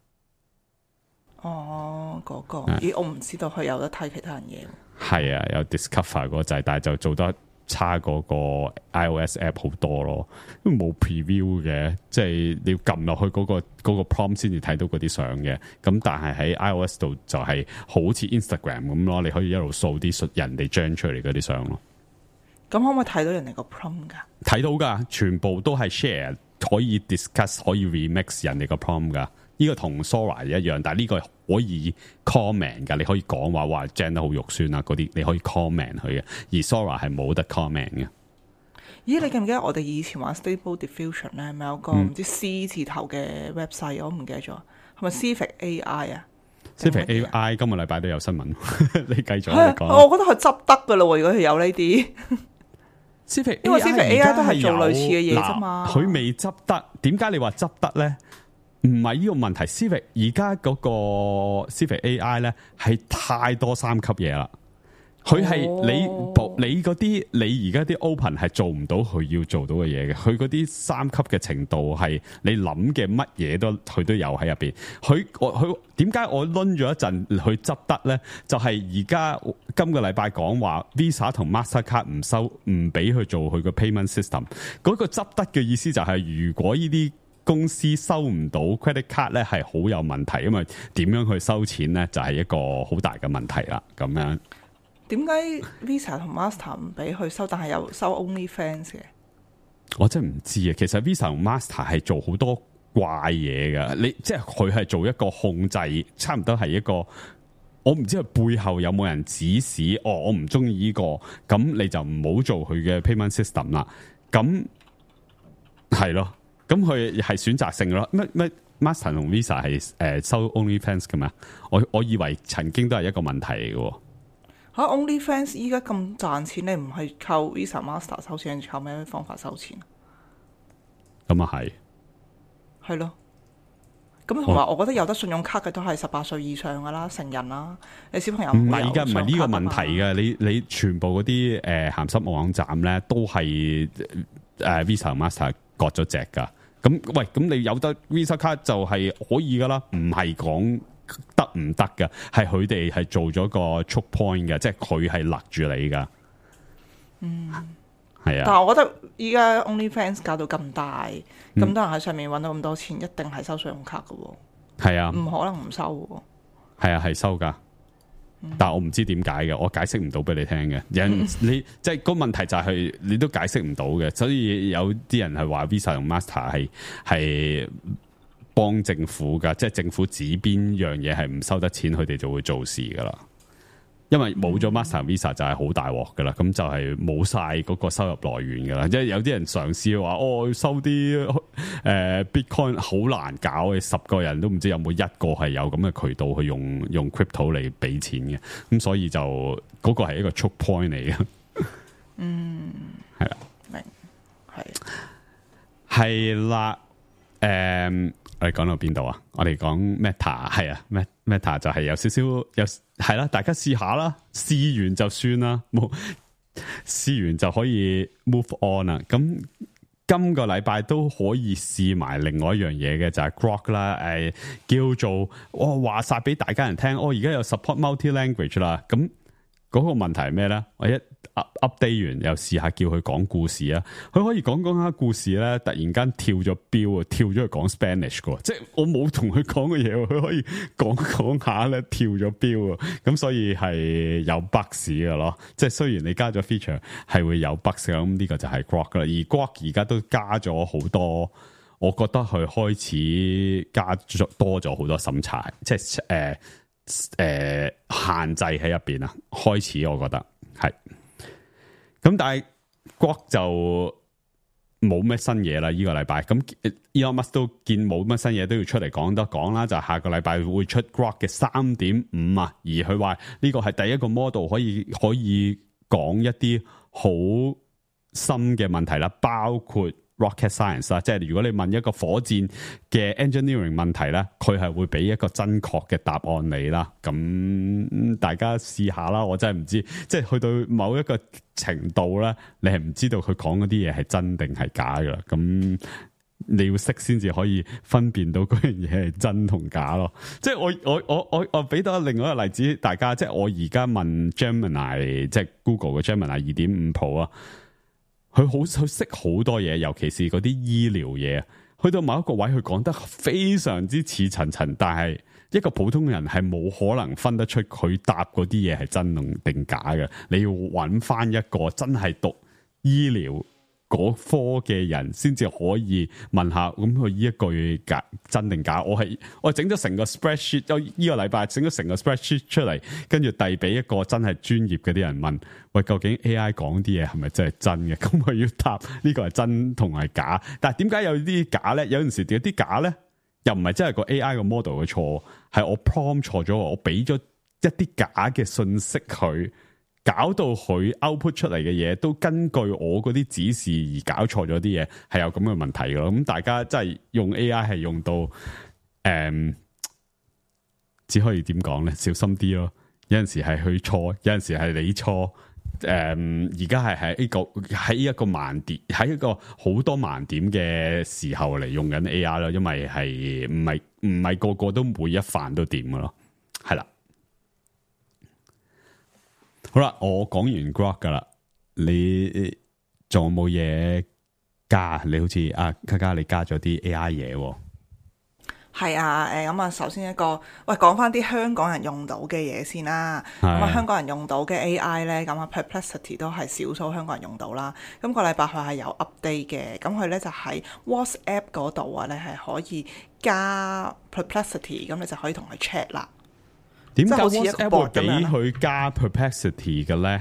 嗰個咦，我唔知道佢有得睇其他人嘢。係啊，有 Discover 嗰個掣，但係就做得差嗰個 iOS app 好多咯，因為冇 preview 嘅，即係你要撳落去嗰個 prompt 先至睇到嗰啲相嘅。咁但係喺 iOS 度就係好似 Instagram 咁咯，你可以一路掃啲人哋 gen 出嚟嗰啲相咯。咁可唔可以睇到人哋個 prompt 噶？睇到噶，全部都係 share，可以 discuss， 可以 remix 人哋個 prompt 噶。呢個同 Sora 一樣，但係呢個可以 comment 噶，你可以講話 gen 得好肉酸啊嗰啲，你可以 comment 佢嘅，而 Sora 係冇得 comment 嘅。咦，你記唔記得我哋以前玩 Stable Diffusion 咧，咪有個唔知 C 字頭嘅 website，我唔記得咗，係咪 Civic AI 啊？Civic AI 今個禮拜都有新聞，你繼續嚟講。我覺得佢執得噶啦，如果佢有呢啲。Civic 因為 Civic AI 都係做類似嘅嘢啫嘛。佢未執得，點解你話執得咧？唔係呢個問題 ，Civic 而家嗰個 Civic AI 咧係太多3級嘢啦。佢係你嗰啲，你而家啲 open 係做唔到佢要做到嘅嘢嘅。佢嗰啲3級嘅程度係你諗嘅乜嘢都佢都有喺入邊。佢點解我掄咗一陣去執得咧？就係而家今個禮拜講話 Visa 同 Mastercard 唔俾佢做佢個 payment system。嗰個執得嘅意思就係如果呢啲公司收唔到 credit card 咧，係好有問題，因為點樣去收錢咧，就係一個好大嘅問題啦。咁樣點解 Visa 同 Master 唔俾佢收，但係又收 OnlyFans 嘅？我真係唔知啊。其實 Visa 同 Master 係做好多怪嘢噶，你即係佢係做一個控制，差唔多係一個我唔知佢背後有冇人指使，我唔中意呢個，咁你就唔好做佢嘅 payment system 啦。咁係咯，咁佢係選擇性咯。乜 Master 同 Visa 係收 OnlyFans 嘅咩？我以為曾經都係一個問題嚟嘅。 嚇 OnlyFans 依家咁賺錢，你唔係靠 Visa Master 收錢，靠咩方法收錢？ 咁啊係咯。咁同埋，我覺得有得信用卡嘅都係18歲以上噶啦，成人啦。你小朋友唔係㗎，唔係呢個問題嘅。你全部嗰啲鹹濕網站咧，都係Visa Master 割咗隻㗎。咁喂，咁你有得 Visa 卡就係可以㗎啦，唔係講得唔得㗎，係佢哋係做咗個 choke point 嘅，即係佢係勒住你㗎。係啊。 但係我覺得依家 OnlyFans 搞到咁大，咁多人喺上面揾到咁多錢，一定係收信用卡㗎喎。 係啊， 唔可能唔收喎。 係啊，係收㗎。但係我唔知點解嘅，我解釋唔到俾你聽嘅。你即係個問題就係你都解釋唔到嘅，所以有啲人係話 Visa 同 Master 係幫政府㗎，即係政府指邊樣嘢係唔收得錢，佢哋就會做事㗎啦。因為冇咗 Master Visa 就係好大鑊噶啦，咁就係冇晒嗰個收入來源噶啦。即係有啲人嘗試話，收啲Bitcoin 好難搞嘅，10個人都唔知有冇一個係有咁嘅渠道去用 crypto 嚟俾錢嘅。咁所以就嗰個係一個 choke point 嚟嘅。係啦， 明係啦，我哋講到邊度啊？我哋講 Meta 係啊 ，Meta 就係有少少係啦，大家試下啦，試完就算啦，冇試完就可以 move on 啦。咁今個禮拜都可以試埋另外一樣嘢嘅，就係 Grok 啦，叫做我話晒俾大家人聽，而家有 support multi language 啦。咁嗰個問題係咩咧？我一 update 完又試下叫佢講故事啊，佢可以講下故事咧，突然間跳咗標啊，跳咗去講 Spanish 嘅，即係我冇同佢講嘅嘢，佢可以講下咧跳咗標啊，咁所以係有 bugs 嘅咯。即係雖然你加咗 feature 係會有 bugs 嘅，咁呢個就係 Grok 啦。而 Grok 而家都加咗好多，我覺得佢開始加咗多咗好多審查，即係限制喺入邊啊。開始我覺得係。咁但係 Grok 就冇咩新嘢啦，呢個禮拜咁 Elon Musk 都見冇乜新嘢都要出嚟講啦，就下個禮拜會出 Grok 嘅 3.5 啊，而佢話呢個係第一個 model 可以講一啲好深嘅問題啦，包括 rocket science 啦，即係如果你問一個火箭嘅 engineering 問題咧，佢係會俾一個真確嘅答案你啦。咁大家試下啦，我真係唔知，即係去到某一個程度咧，你係唔知道佢講嗰啲嘢係真定係假噶啦。咁你要識先至可以分辨到嗰樣嘢係真同假咯。即係我俾到另外一個例子，大家即係我而家問 Gemini， 即係 Google 嘅 Gemini 2.5 Pro 啊。佢識好多嘢，尤其是嗰啲醫療嘢，去到某一個位，佢講得非常之似層層，但係一個普通人係冇可能分得出佢答嗰啲嘢係真定假嘅。你要揾翻一個真係讀醫療嗰科嘅人，先至可以問下，咁佢呢一句假真定假？我整咗成個 spreadsheet，呢個禮拜整咗成個 spreadsheet 出嚟，跟住遞俾一個真係專業嘅啲人問，喂，究竟 AI 講啲嘢係咪真係真嘅？咁佢要答呢個係真同係假。但係點解有啲假咧？有陣時有啲假咧，又唔係真係個 AI 個 model 嘅錯，係我 prompt 錯咗，我俾咗一啲假嘅信息佢。搞到佢 output 出嚟嘅嘢都根據我嗰啲指示而搞錯咗啲嘢，係有咁嘅問題㗎咯。咁大家真係用 AI 係用到只可以點講咧？小心啲咯。有陣時係佢錯，有陣時係你錯。而家係喺一個盲點，喺一個好多盲點嘅時候嚟用緊 AI 咯。因為係唔係個個都每一範都掂㗎咯。係啦。好啦，我講完 Grok 噶啦，你仲有冇嘢加？你好似卡卡你加咗啲 AI 嘢。 係啊，咁啊，首先講翻啲香港人用到嘅嘢先啦。咁啊，香港人用到嘅 AI 咧，咁啊 Perplexity 都係少數香港人用到啦。今個禮拜佢係有 update 嘅，咁佢咧就喺 WhatsApp 嗰度啊，你係可以加 Perplexity，咁你就可以同佢 chat 啦。 點解好似一個 WhatsApp 會 bot 俾咁樣佢加 Perplexity 嘅咧？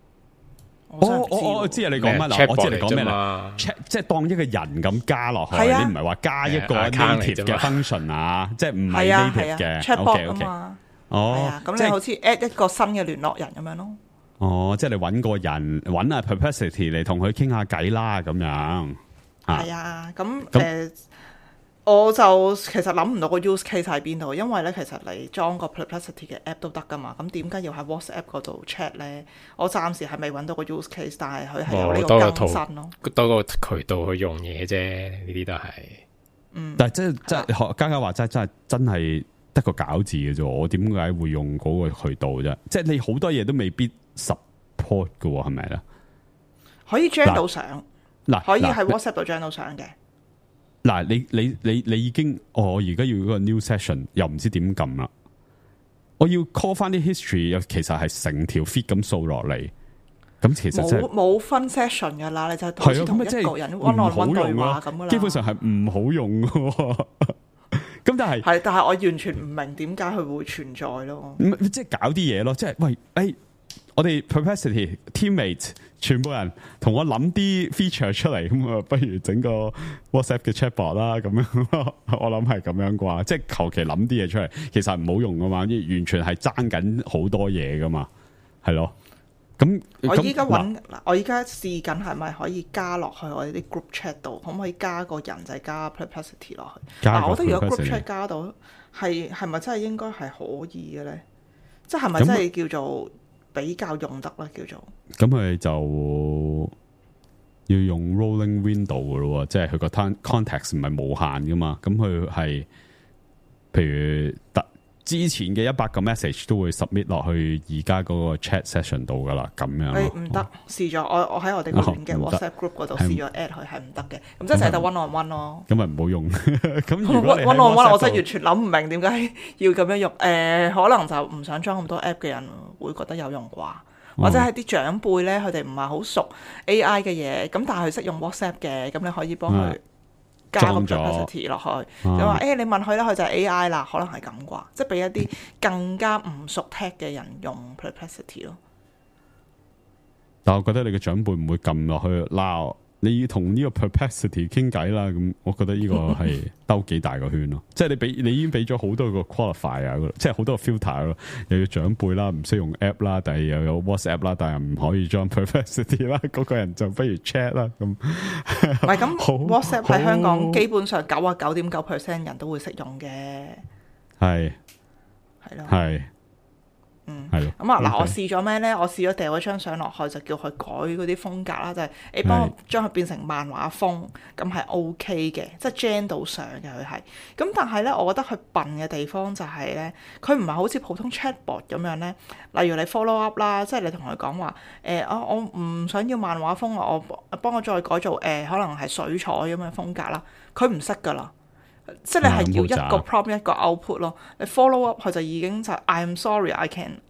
我知啊，你講乜啦？我知你講咩啦 ？Chat 即係當一個人咁加落去，你唔係話加一個 native 嘅 function 啊，即係唔係 native 嘅 chatbot 啊嘛。 哦， 咁你好似 add 一個新嘅聯絡人咁樣咯。 哦，即係你揾個人揾下 Perplexity 嚟同佢傾下偈啦，咁樣。 係啊，咁我就其實諗唔到個 use case 喺邊度，因為咧其實你裝個 Perplexity 嘅 app 都得噶嘛，咁點解要喺 WhatsApp 嗰度 chat 咧？我暫時係未揾到個 use case，但係佢係有呢個更新咯， 多個渠道去用嘢啫，呢啲都係。 但係即係學嘉嘉話真係得個餃字嘅啫，我點解會用嗰個渠道啫？即係你好多嘢都未必 support 嘅喎，係咪咧？ 可以 gen 到相，可以喺 WhatsApp 度 gen 到相嘅。 嗱，你已經，我而家要嗰個 new session， 又唔知點撳啦。我要 call 翻啲 history， 又其實係成條 feed 咁掃落嚟，咁其實真係冇分 session 噶啦，你就好似同一個人 one on one 對話咁噶啦。 基本上係唔好用嘅。咁但係我完全唔明點解佢會存在咯。 即係搞啲嘢咯，即係喂，我哋 Perplexity teammate 全部人同我諗啲 feature 出嚟，咁啊，不如整個 WhatsApp 嘅 chatbot 啦，咁樣我諗係咁樣啩，即係求其諗啲嘢出嚟，其實唔好用噶嘛，完全係爭緊好多嘢噶嘛，係咯。咁我依家我依家試緊係咪可以加落去我哋啲 group chat 度，可唔可以加個人就係加 Perplexity 落去？嗱，我覺得如果 group chat 加到係咪真係應該係可以嘅咧？即係咪真係叫做比較用得啦，叫做咁佢就要用 rolling window 嘅咯，即係佢個 context 唔係無限噶嘛，咁佢係譬如之前嘅100個 message 都會 submit 落去而家嗰個 chat session 度噶啦，咁樣。唔得， 試咗我喺我哋嗰邊嘅 WhatsApp group 嗰度試咗 add 佢係唔得嘅，咁即係成日得 one on one 咯。 咁咪唔好用。咁如果 one on one 我真係完全諗唔明點解要咁樣用。可能就唔想裝咁多 app 嘅人會覺得有用啩，或者係啲長輩咧，佢哋唔係好熟 AI 嘅嘢，咁但係佢識用 WhatsApp 嘅，咁你可以幫佢加個 Perplexity 落去，就話你問佢啦，佢就係 AI 啦，可能係咁啩，即係俾一啲更加唔熟 tech 嘅人用 Perplexity 咯。 但係我覺得你嘅長輩唔會撳落去鬧，你要同呢個 Perplexity 傾偈啦，咁我覺得呢個係兜幾大個圈咯。即係你已經俾咗好多個 qualify 啊，即係好多個 filter 咯，又要長輩啦，唔識用 app 啦，但係又有 WhatsApp 啦，但係唔可以裝 Perplexity 啦，嗰個人就不如 chat 啦咁。唔係咁，WhatsApp 喺香港基本上99.9% 人都會識用嘅， 係咯， 係。係咯， 咁嗱，我試咗咩咧？我試咗掉咗張相落去，就叫佢改嗰啲風格啦，就係你幫我將佢變成漫畫風，咁係 OK 嘅，即係 gen 到相嘅佢係。咁但係咧，我覺得佢笨嘅地方就係咧，佢唔係好似普通 chatbot 咁樣咧。例如你 follow up 啦，即係你同佢講話，我唔想要漫畫風，我幫我再改造可能係水彩咁嘅風格啦。佢唔識噶啦。即係你係要一個 prompt 一個 output 咯，你 follow up 佢就已經就 I'm sorry I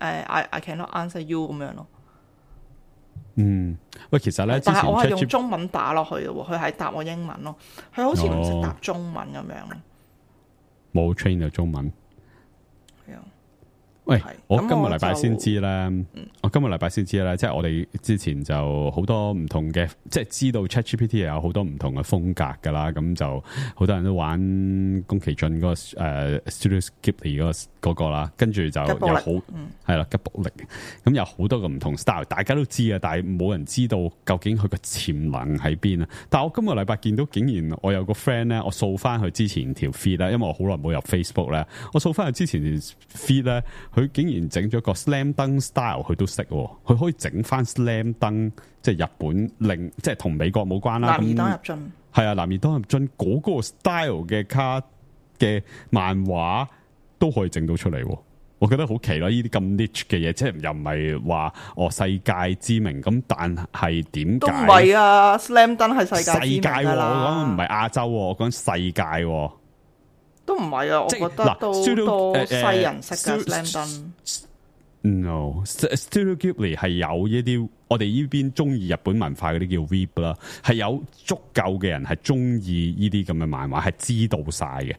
cannot answer you 咁樣咯。 喂，其實咧， 但係我係用中文打落去嘅喎，佢係答我英文咯，佢好似唔識答中文咁樣。 冇 train 到中文。喂，我今個禮拜先知咧，即係我哋之前就好多唔同嘅，即係知道 ChatGPT 有好多唔同嘅風格噶啦，咁就好多人都玩宮崎駿嗰個Studio Ghibli 嗰個啦，跟住就有好係啦吉卜力，咁有好多個唔同 style， 大家都知啊，但係冇人知道究竟佢個潛能喺邊啊！但係我今個禮拜見到，竟然我有個 friend 咧，我掃翻佢之前條 feed 咧，因為我好耐冇入 Facebook 咧，我掃翻佢之前條 feed 咧。佢竟然整咗個 Slam Dunk Style， 佢都識，佢可以整翻 Slam Dunk， 即係日本即係同美國冇關啦。男兒當入樽係啊，男兒當入樽嗰個 style 嘅卡嘅漫畫都可以整到出嚟，我覺得好奇啦！呢啲咁 niche 嘅嘢，即係又唔係話世界知名咁，但係點解都唔係啊 ？Slam Dunk 係世界知名㗎啦，我講唔係亞洲，我講世界。都唔係啊，我覺得都多西人識嘅 Slam Dunk。No，Studio Ghibli 係有一啲我哋呢邊中意日本文化嗰啲叫 Weeb 啦，係有足夠嘅人係中意呢啲咁嘅漫畫，係知道晒嘅。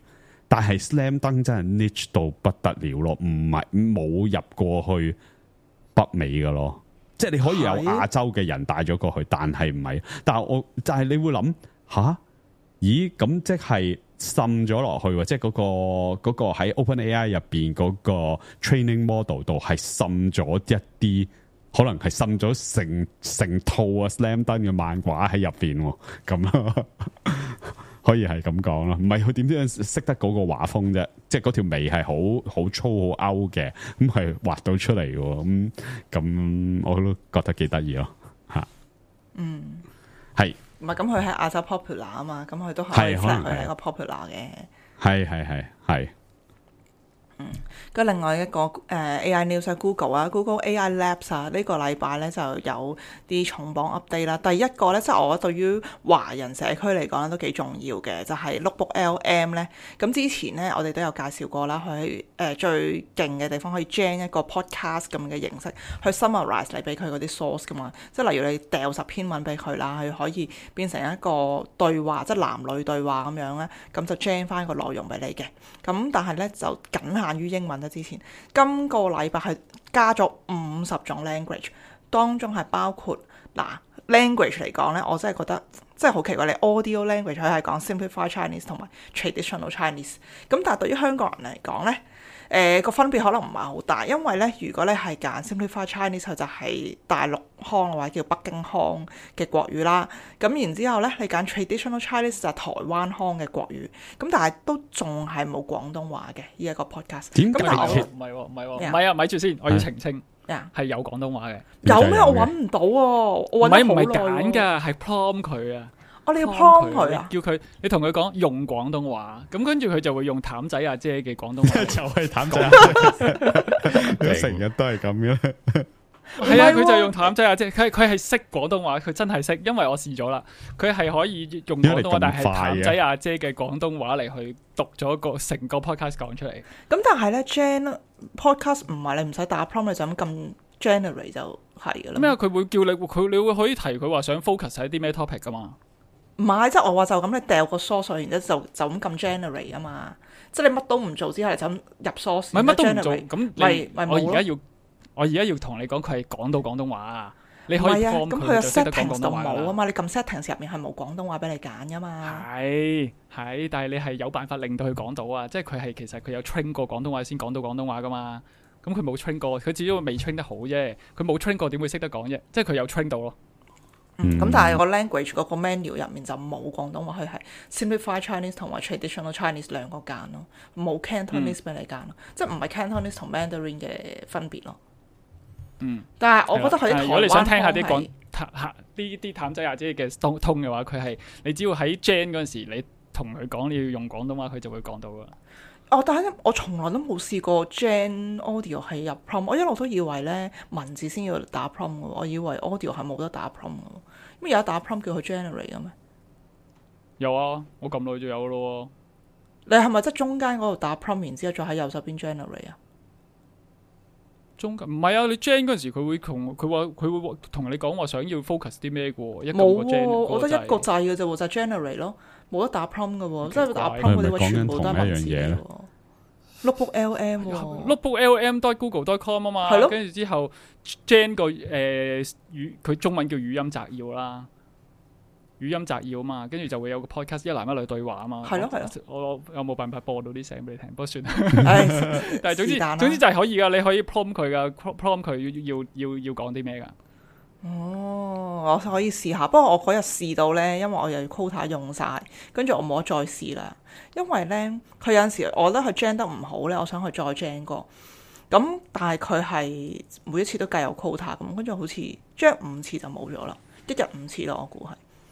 但係 Slam Dunk 真係 niche 到不得了咯，唔係冇入過去北美噶咯，即係你可以有亞洲嘅人帶咗過去，但係唔係。但係你會諗吓，咦咁即係滲咗落去喎，即係嗰個喺 OpenAI 入邊嗰個 training model 度係滲咗一啲，可能係滲咗成套啊 Slam Dunk 嘅漫畫喺入邊咁咯。可以係咁講咯，唔係佢點樣識得嗰個畫風啫？即係嗰條眉係好粗好勾嘅，咁係畫到出嚟嘅，咁我都覺得幾得意咯嚇。嗯，係唔係咁佢喺亞洲 popular 啊嘛，咁佢都可以 flag 佢係一個 popular 嘅。 係。 咁另外一個AI news 係 Google 啊 ，Google AI Labs 啊，呢個禮拜咧就有啲重磅 update 啦。第一個咧，即係我覺得對於華人社區嚟講咧都幾重要嘅，就係 Notebook LM 咧。咁之前咧我哋都有介紹過啦，佢最勁嘅地方可以 gen 一個 podcast 咁嘅形式去 summarize 嚟俾佢嗰啲 source 噶嘛。即係例如你掉10篇文俾佢啦，佢可以變成一個對話，即係男女對話咁樣咧，咁就 gen 翻個內容俾你嘅。咁但係咧就僅限於英文啦。之前今個禮拜係加咗50種 language， 當中係包括language 嚟講咧，我真係覺得真係好奇怪。你 audio language 佢係講 simplified Chinese 同埋 traditional Chinese， 咁但係對於香港人嚟講咧，個分別可能唔係好大，因為咧如果你係揀 simplified Chinese， 佢就係大陸腔或者叫北京腔嘅國語啦。咁然之後咧，你揀 traditional Chinese 就係台灣腔嘅國語。咁但係都仲係冇廣東話嘅呢一個 podcast。 點解唔係啊？咪住先，我要澄清。係有廣東話嘅。 有咩？我揾唔到喎。我揾咗好耐喎。唔係揀㗎，係 prompt 佢啊。 你要 prompt 佢啊？ 叫佢，你同佢講用廣東話，咁跟住佢就會用譚仔阿姐嘅廣東話。 就係譚仔阿姐，成日都係咁樣。 係啊，佢就用譚仔阿姐，佢係識廣東話，佢真係識，因為我試咗啦。佢係可以用廣東話，但係譚仔阿姐嘅廣東話嚟去讀咗成個 podcast 講出嚟。 咁但係咧 ，Gen podcast 唔係你唔使打 prompt，你就咁撳 generate 就係噶啦。 咩啊？佢會叫你，你會可以提佢話想 focus 喺啲咩 topic 噶嘛？ 唔係，即係我話就咁，你掉個 source，然之後就咁撳 generate 啊嘛。即係你乜都唔做之後，你就咁入 source。 唔係乜都唔做，咁我而家要同你講，佢係講到廣東話啊。你可以幫佢就識得講廣東話冇啊嘛。你撳 settings 入面係冇廣東話俾你揀噶嘛。 係，但係你係有辦法令到佢講到啊。即係佢係其實佢有 train 過廣東話先講到廣東話噶嘛。咁佢冇 train 過，佢只不過未 train 得好啫。佢冇 train 過點會識得講啫？即係佢有 train 到咯。 咁但係個 language 嗰個 menu 入面就冇廣東話，佢係 simplified Chinese 同埋 traditional Chinese 兩個揀咯，冇 Cantonese 俾你揀咯，即係唔係 Cantonese 同 Mandarin 嘅分別咯。但係我覺得佢啲台灣， 如果你想聽下啲講啲譚仔阿姐嘅通嘅話，佢係你只要喺 Gen 嗰陣時，你同佢講你要用廣東話，佢就會講到噶。 但係我從來都冇試過 Gen audio 係入 prompt， 我一路都以為咧文字先要打 prompt 嘅，我以為 audio 係冇得打 prompt 嘅。咁有得打 prompt 叫佢 generate 嘅咩？ 有啊，我撳落去就有咯。 你係咪即係中間嗰度打 prompt， 然之後再喺右手邊 generate 啊？ 中間唔係啊，你 gen 嗰陣時佢會同你講話想要 focus 啲咩嘅喎？ 冇喎，我覺得一個掣嘅啫喎，就 generate 咯，冇得打 prompt 嘅喎，即係打 prompt 嗰啲話全部都係文字嘅喎。Notebook LM 喎 ，Notebook LM.google.com 啊嘛， 係咯， 跟住之後 gen 個佢中文叫語音摘要啦。語音摘要啊嘛，跟住就會有個 podcast 一男一女對話啊嘛。 係咯， 我有冇辦法播到啲聲俾你聽？不過算啦。但係總之就係可以噶，你可以 prompt 佢噶 ，prompt 佢要講啲咩噶。 我可以試下，不過我嗰日試到咧，因為我又要 quota 用晒，跟住我冇得再試啦。因為咧，佢有陣時我覺得佢 gen 得唔好咧，我想去再 gen 過。咁但係佢係每一次都計有 quota 咁，跟住好似 gen 5次就冇咗啦，一日5次咯，我估係。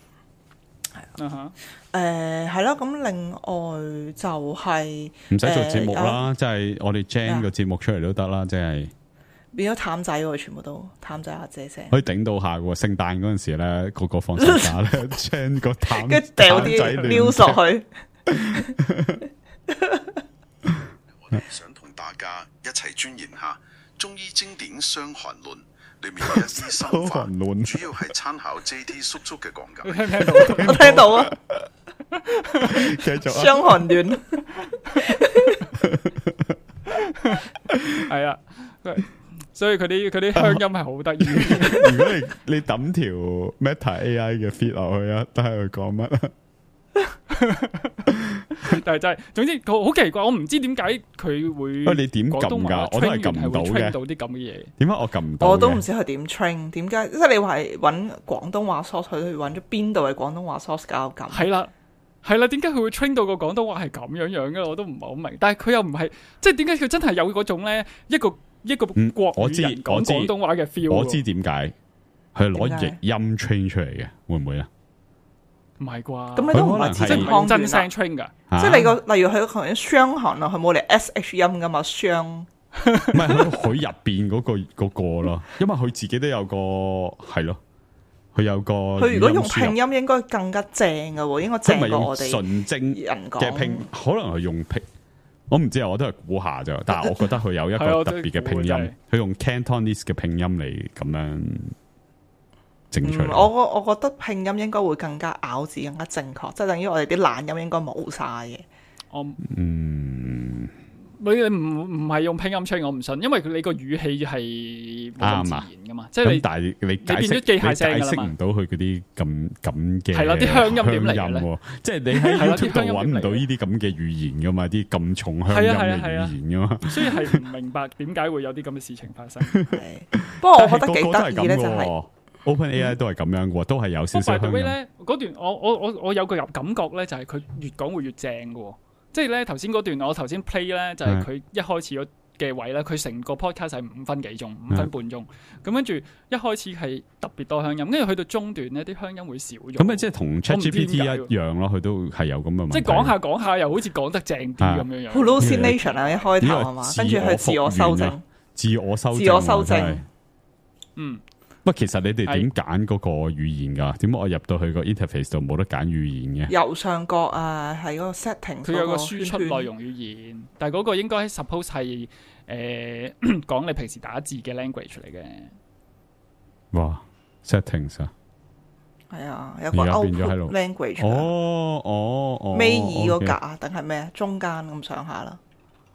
係咯，咁另外就係唔使做節目啦，即係我哋 gen 個節目出嚟都得啦，即係變咗譚仔喎，全部都譚仔阿姐聲， 可以頂到下嘅。聖誕嗰陣時咧，個放暑假咧 gen 個譚， 跟住掉啲 news 落去。 我哋想同大家一齊鑽研下中醫經典《傷寒論》。裏面嘅一啲心法，主要係參考 JT 叔叔嘅講解。 我聽到啊！ 繼續啊， 傷寒戀係啊，所以佢啲鄉音係好得意。 如果你抌條 Meta AI 嘅 feed 落去啊，都係佢講乜啊？ 但係真係，總之好奇怪，我唔知點解佢會。 喂，你點撳㗎？我都係撳唔到嘅。 到啲咁嘅嘢。 點解我撳唔到？ 我都唔知佢點 train， 點解？即係你話係揾廣東話 source，佢去揾咗邊度嘅廣東話 source 搞咁？ 係啦，點解佢會 train 到個廣東話係咁樣嘅？我都唔係好明。但係佢又唔係，即係點解佢真係有嗰種咧一個國語人講廣東話嘅 feel？ 我知點解，佢係攞譯音 train 出嚟嘅，會唔會啊？ 唔係啩？ 咁你都唔係字正腔真聲 train 噶， 即係你個例如佢同啲傷寒啊，佢冇嚟 sh 音噶嘛，傷唔係佢入邊嗰個咯，因為佢自己都有個係咯，佢有個佢如果用拼音應該更加正噶喎，應該正過我哋純正人講嘅拼，可能係用拼，我唔知啊，我都係估下咋，但係我覺得佢有一個特別嘅拼音，佢用 Cantonese 嘅拼音嚟咁樣。 我覺得拼音應該會更加咬字更加正確，即係等於我哋啲懶音應該冇晒嘅。 你唔係用拼音 train，我唔信，因為你個語氣係冇咁自然噶嘛，即係但係你變咗機械聲㗎啦嘛， 解釋唔到佢嗰啲咁嘅係啦，啲鄉音點嚟咧？ 即係你喺 YouTube 度揾唔到呢啲咁嘅語言噶嘛，啲咁重鄉音嘅語言噶嘛， 所以係唔明白點解會有啲咁嘅事情發生。 不過我覺得幾得意咧，就係。 OpenAI 都係咁樣嘅，都係有少少鄉音。 咧嗰段我有個感覺咧，就係佢越講會越正嘅，即係咧頭先嗰段我頭先 play 咧，就係佢一開始嘅位咧，佢成個 podcast 係5分幾鐘，5分半鐘，咁跟住一開始係特別多鄉音，跟住去到中段呢啲鄉音會少咗。咁咪即係同 ChatGPT 一樣咯，佢都係有咁嘅問題。 即係講下又好似講得正啲咁樣樣。 Hallucination 啊，一開頭係嘛，跟住佢自我修正。 不過其實你哋點揀嗰個語言㗎？點解我入到去個 interface 度冇得揀語言嘅？ 右上角啊，係嗰個 setting， 佢有個輸出內容語言，但係嗰個應該 suppose 係講你平時打字嘅 language 嚟嘅。 哇 ，settings 啊， 係啊，有個 output language。尾二嗰格啊，定係咩？中間咁上下啦。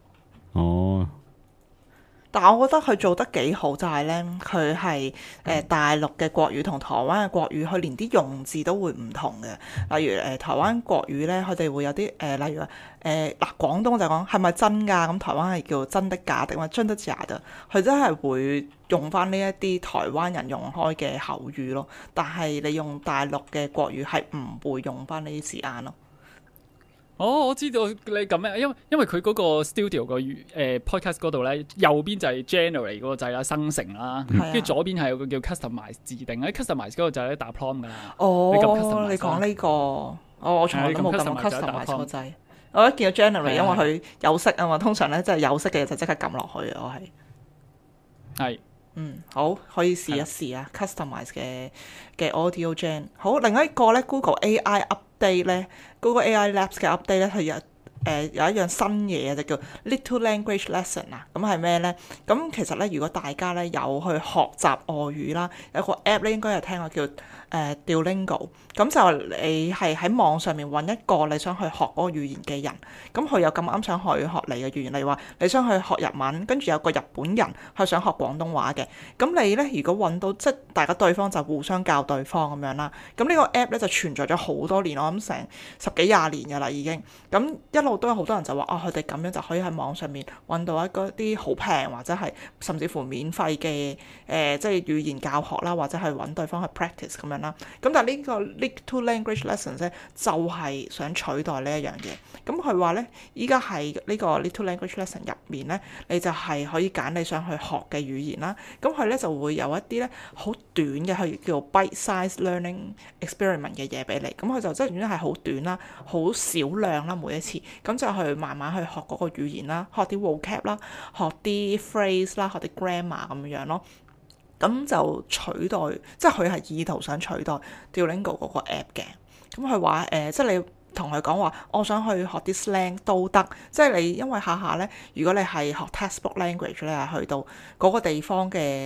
但係我覺得佢做得幾好，就係咧，佢係大陸嘅國語同台灣嘅國語，佢連啲用字都會唔同嘅。例如台灣國語咧，佢哋會有啲例如話廣東就講係咪真㗎？咁台灣係叫真的假的，或者真的假的，佢真係會用翻呢一啲台灣人用開嘅口語咯。但係你用大陸嘅國語係唔會用翻呢啲字眼咯。 我知道你咁樣，因為佢嗰個 studio 個podcast 嗰度咧，右邊就係 generate 嗰個掣啦，生成啦，跟住左邊係有個叫 customize 自定，喺 customize 嗰個就係打 prompt 噶啦。 你講呢個，我從來都冇撳 customize 個掣。我一見到 generate，因為佢有色啊嘛，通常咧即係有色嘅就即刻撳落去。我係好，可以試一試啊 customize 嘅 audio gen。好，另一個咧 Google AI update 咧 ，Google AI Labs 嘅 update 咧係有一樣新嘢就叫 Little Language Lesson 啊。咁係咩咧？咁其實咧，如果大家咧有去學習外語啦，有個 app 咧應該有聽過叫Duolingo。咁就你係喺網上面揾一個你想去學嗰個語言嘅人，咁佢又咁啱想去學你嘅語言，例如話你想去學日文，跟住有個日本人佢想學廣東話嘅，咁你咧如果揾到即係大家對方就互相教對方咁樣啦，咁呢個 app 咧就存在咗好多年，我諗成10幾20年㗎啦已經，咁一路都有好多人就話佢哋咁樣就可以喺網上面揾到一個啲好平或者係甚至乎免費嘅即係語言教學啦，或者係揾對方去 practice 咁樣啦，咁但係呢個Little Language Lessons 咧就係想取代呢一樣嘢，咁佢話咧依家係呢個 Little Language Lesson 入面咧，你就係可以揀你想去學嘅語言啦，咁佢咧就會有一啲咧好短嘅，佢叫 bite size learning experiment 嘅嘢俾你，咁佢就即係總之係好短啦，好少量啦每一次，咁就去慢慢去學嗰個語言啦，學啲 vocab 啦，學啲 phrase 啦，學啲 grammar 咁樣咯。咁就取代，即係佢係意圖想取代 Duolingo 嗰個 app 嘅。咁佢話即係你同佢講話，我想去學啲 slang 都得。即係你因為下下咧，如果你係學 textbook language 咧，去到嗰個地方嘅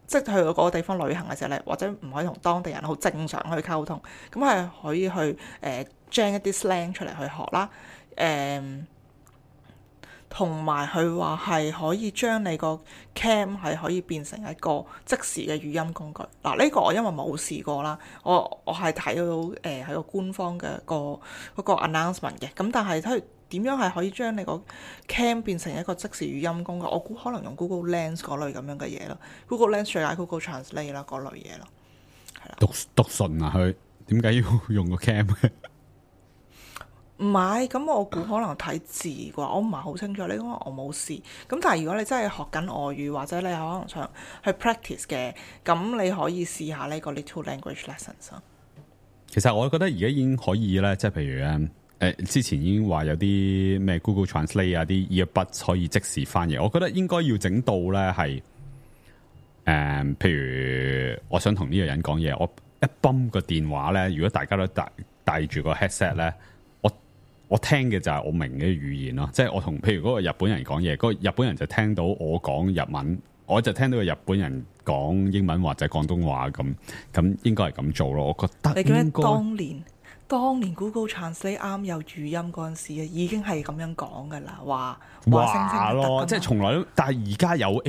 即係去嗰個地方旅行嘅時候咧，或者唔可以同當地人好正常去溝通，咁係可以去將一啲 slang 出嚟去學啦，同埋佢話係可以將你個 cam 係可以變成一個即時嘅語音工具。嗱，呢個我因為冇試過啦，我係睇到喺個官方嘅嗰個 announcement 嘅，咁但係佢點樣係可以將你個 cam 變成一個即時語音工具？我估可能用 Google Lens 嗰類咁樣嘅嘢咯 ，Google Lens 再嗌 Google Translate 啦嗰類嘢咯，係啦。 讀信啊，佢點解要用個 cam 嘅？ 唔係，咁我估可能睇字啩，我唔係好清楚呢個我冇試。咁但係如果你真係學緊外語或者你可能想去 practice 嘅，咁你可以試下呢個 Little Language Lessons 咯。 其實我覺得而家已經可以咧，即係譬如之前已經話有啲咩 Google Translate 啊，啲 earbuds 可以即時翻譯。我覺得應該要整到咧係譬如我想同呢個人講嘢，我一泵個電話咧，如果大家都戴住個 headset 咧。我聽嘅就係我明嘅語言咯，即係我同譬如嗰個日本人講嘢，嗰個日本人就聽到我講日文，我就聽到個日本人講英文或者廣東話咁應該係咁做咯。我覺得你記得當年 Google Translate 啱有語音嗰陣時啊，已經係咁樣講噶啦，話咯， 即係從來都，但係而家有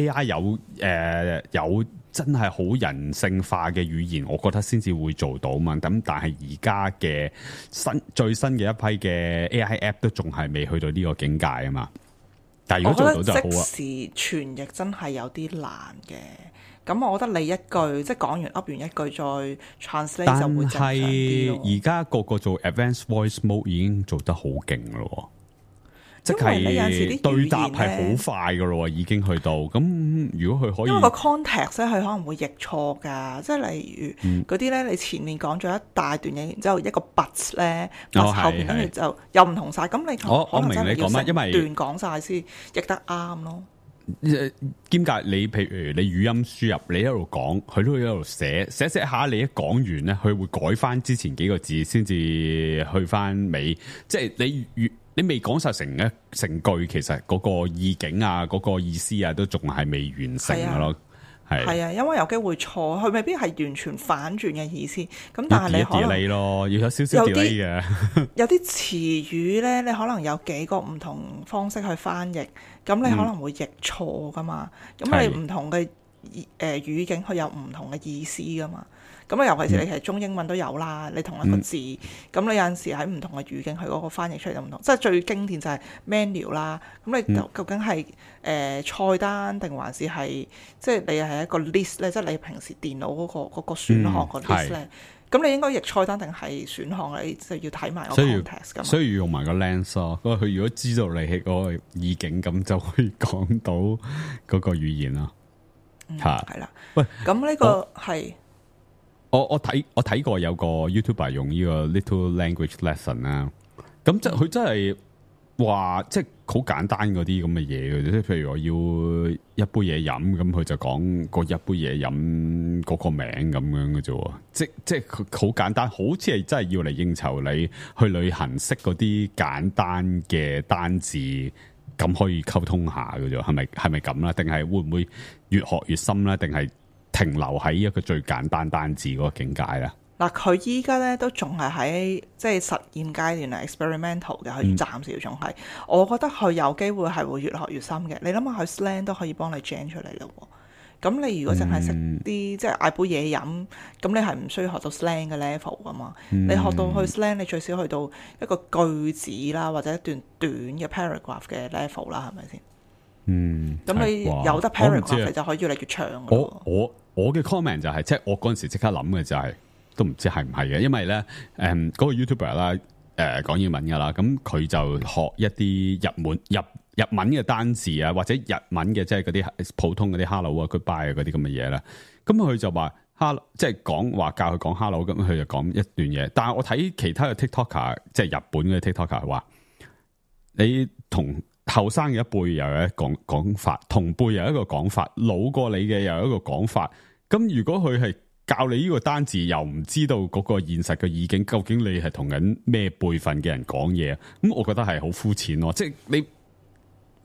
AI 有真係好人性化嘅語言，我覺得先至會做到嘛。咁但係而家嘅最新嘅一批嘅 AI app 都仲係未去到呢個境界啊嘛。但係如果做到就好啊。 即時傳譯真係有啲難嘅。咁我覺得你一句即係講完噏完一句再 translate 就會正常啲咯。 而家個做 advanced voice mode 已經做得好勁咯。即係對答係好快噶咯，已經去到咁。如果佢可以， 因為個 context 咧，佢可能會譯錯噶。即係例如嗰啲咧，你前面講咗一大段嘢，然之後一個 but 咧，but 後邊跟住就又唔同晒。咁你可能真係要成段講晒先譯得啱咯。 兼夾你譬如你語音輸入，你一路講，佢都會一路寫下，你一講完咧，佢會改翻之前幾個字先至去翻尾。即係你未講晒成句，其實嗰個意境啊，嗰個意思啊，都仲係未完成嘅咯。係啊， 因為有機會錯，佢未必係完全反轉嘅意思。咁但係你可能 delay 咯，要有少少 delay 嘅。 有啲詞語咧，你可能有幾個唔同方式去翻譯，咁你可能會譯錯噶嘛。咁你唔同嘅語境，佢有唔同嘅意思噶嘛。咁啊，尤其是你其實中英文都有啦，你同一個字，咁你有陣時喺唔同嘅語境，佢嗰個翻譯出嚟就唔同。即係最經典就係 menu 啦，咁你究竟係菜單定還是係即係你係一個 list 咧？即係你平時電腦嗰個選項個 list 咧？咁你應該譯菜單定係選項？你就要睇埋個 context 㗎嘛。 所以要用埋個 lens 咯。佢如果知道你係嗰個意境，咁就可以講到嗰個語言啦。 係啦。喂，咁呢個係。 我睇過有個 YouTuber 用呢個 Little Language Lesson 啦，咁即係佢真係話即係好簡單嗰啲咁嘅嘢嘅，即係譬如我要一杯嘢飲，咁佢就講個一杯嘢飲嗰個名咁樣嘅啫，即係佢好簡單，好似係真係要嚟應酬你去旅行識嗰啲簡單嘅單字，咁可以溝通下嘅啫，係咪咁啦？定係會唔會越學越深咧？定係停留喺一個最簡單單字嗰個境界啦。 嗱，佢依家咧都仲係喺即係實驗階段啊 experimental 嘅，佢暫時仲係。我覺得佢有機會係會越學越深嘅。你諗下，佢 slang 都可以幫你 gen 出嚟咯。咁你如果淨係識啲即係嗌杯嘢飲，咁你係唔需要學到 slang 嘅 level 噶嘛？你學到去 slang，你最少去到一個句子啦，或者一段短嘅 paragraph 嘅 level 啦，係咪先？咁你有得 paragraph 就可以越嚟越長。 我嘅 comment 就係，即係我嗰陣時即刻諗嘅就係，都唔知係唔係嘅，因為咧，嗰個 YouTuber 啦，講英文噶啦，咁佢就學一啲日文嘅單字啊，或者日文嘅即係嗰啲普通嗰啲 hello 啊 goodbye 啊嗰啲咁嘅嘢啦，咁佢就話 hello，即係講話教佢講 hello，咁佢就講一段嘢。但係我睇其他嘅 TikToker，即係日本嘅 TikToker 話，你同後生嘅一輩又有一個講法，同輩又有一個講法，老過你嘅又有一個講法。咁如果佢係教你呢個單字，又唔知道嗰個現實嘅意境，究竟你係同緊咩輩份嘅人講嘢？咁我覺得係好膚淺咯。即係你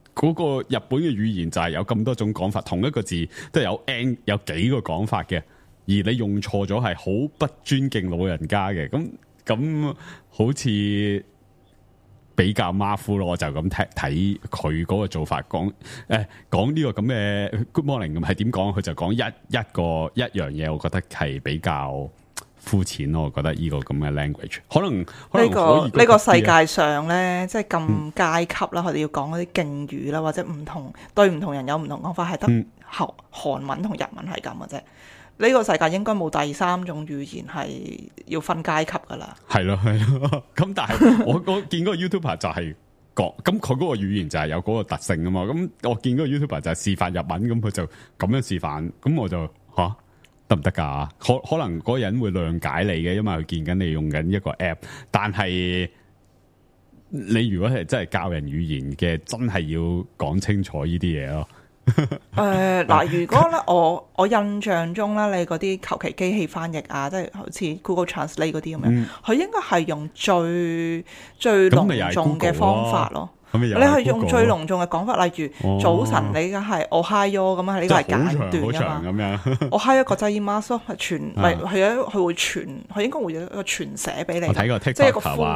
嗰個日本嘅語言就係有咁多種講法，同一個字都有 有幾個講法嘅，而你用錯咗係好不尊敬老人家嘅，咁好似比較馬虎咯。我就咁睇佢嗰個做法，講呢個咁嘅 Good morning 咁係點講？佢就講一樣嘢，我覺得係比較膚淺咯。我覺得呢個咁嘅 language 可能呢個世界上咧，即係咁階級啦，佢哋要講嗰啲敬語啦，或者對唔同人有唔同講法，係得韓文同日文係咁嘅啫。呢個世界應該冇第三種語言係要分階級噶啦。係咯。 咁但係我見嗰個 YouTuber 就係講，咁佢嗰個語言就係有嗰個特性啊嘛。咁我見嗰個 YouTuber 就係示範日文，咁佢就咁樣示範，咁我就得唔得㗎？可能嗰個人會諒解你嘅，因為佢見緊你用緊一個 app。但係你如果係真係教人語言嘅，真係要講清楚呢啲嘢咯。 嗱，如果咧我印象中咧，你嗰啲求其機器翻譯啊，即係好似 Google Translate 嗰啲咁樣，佢應該係用最隆重嘅方法咯。你係用最隆重嘅講法，例如早晨你嘅係 Ohio 咁啊，呢個係簡短啊嘛。Ohio 國際 email 係傳，唔係佢會傳，佢應該會有一個傳寫俾你。我睇過 TikTok 話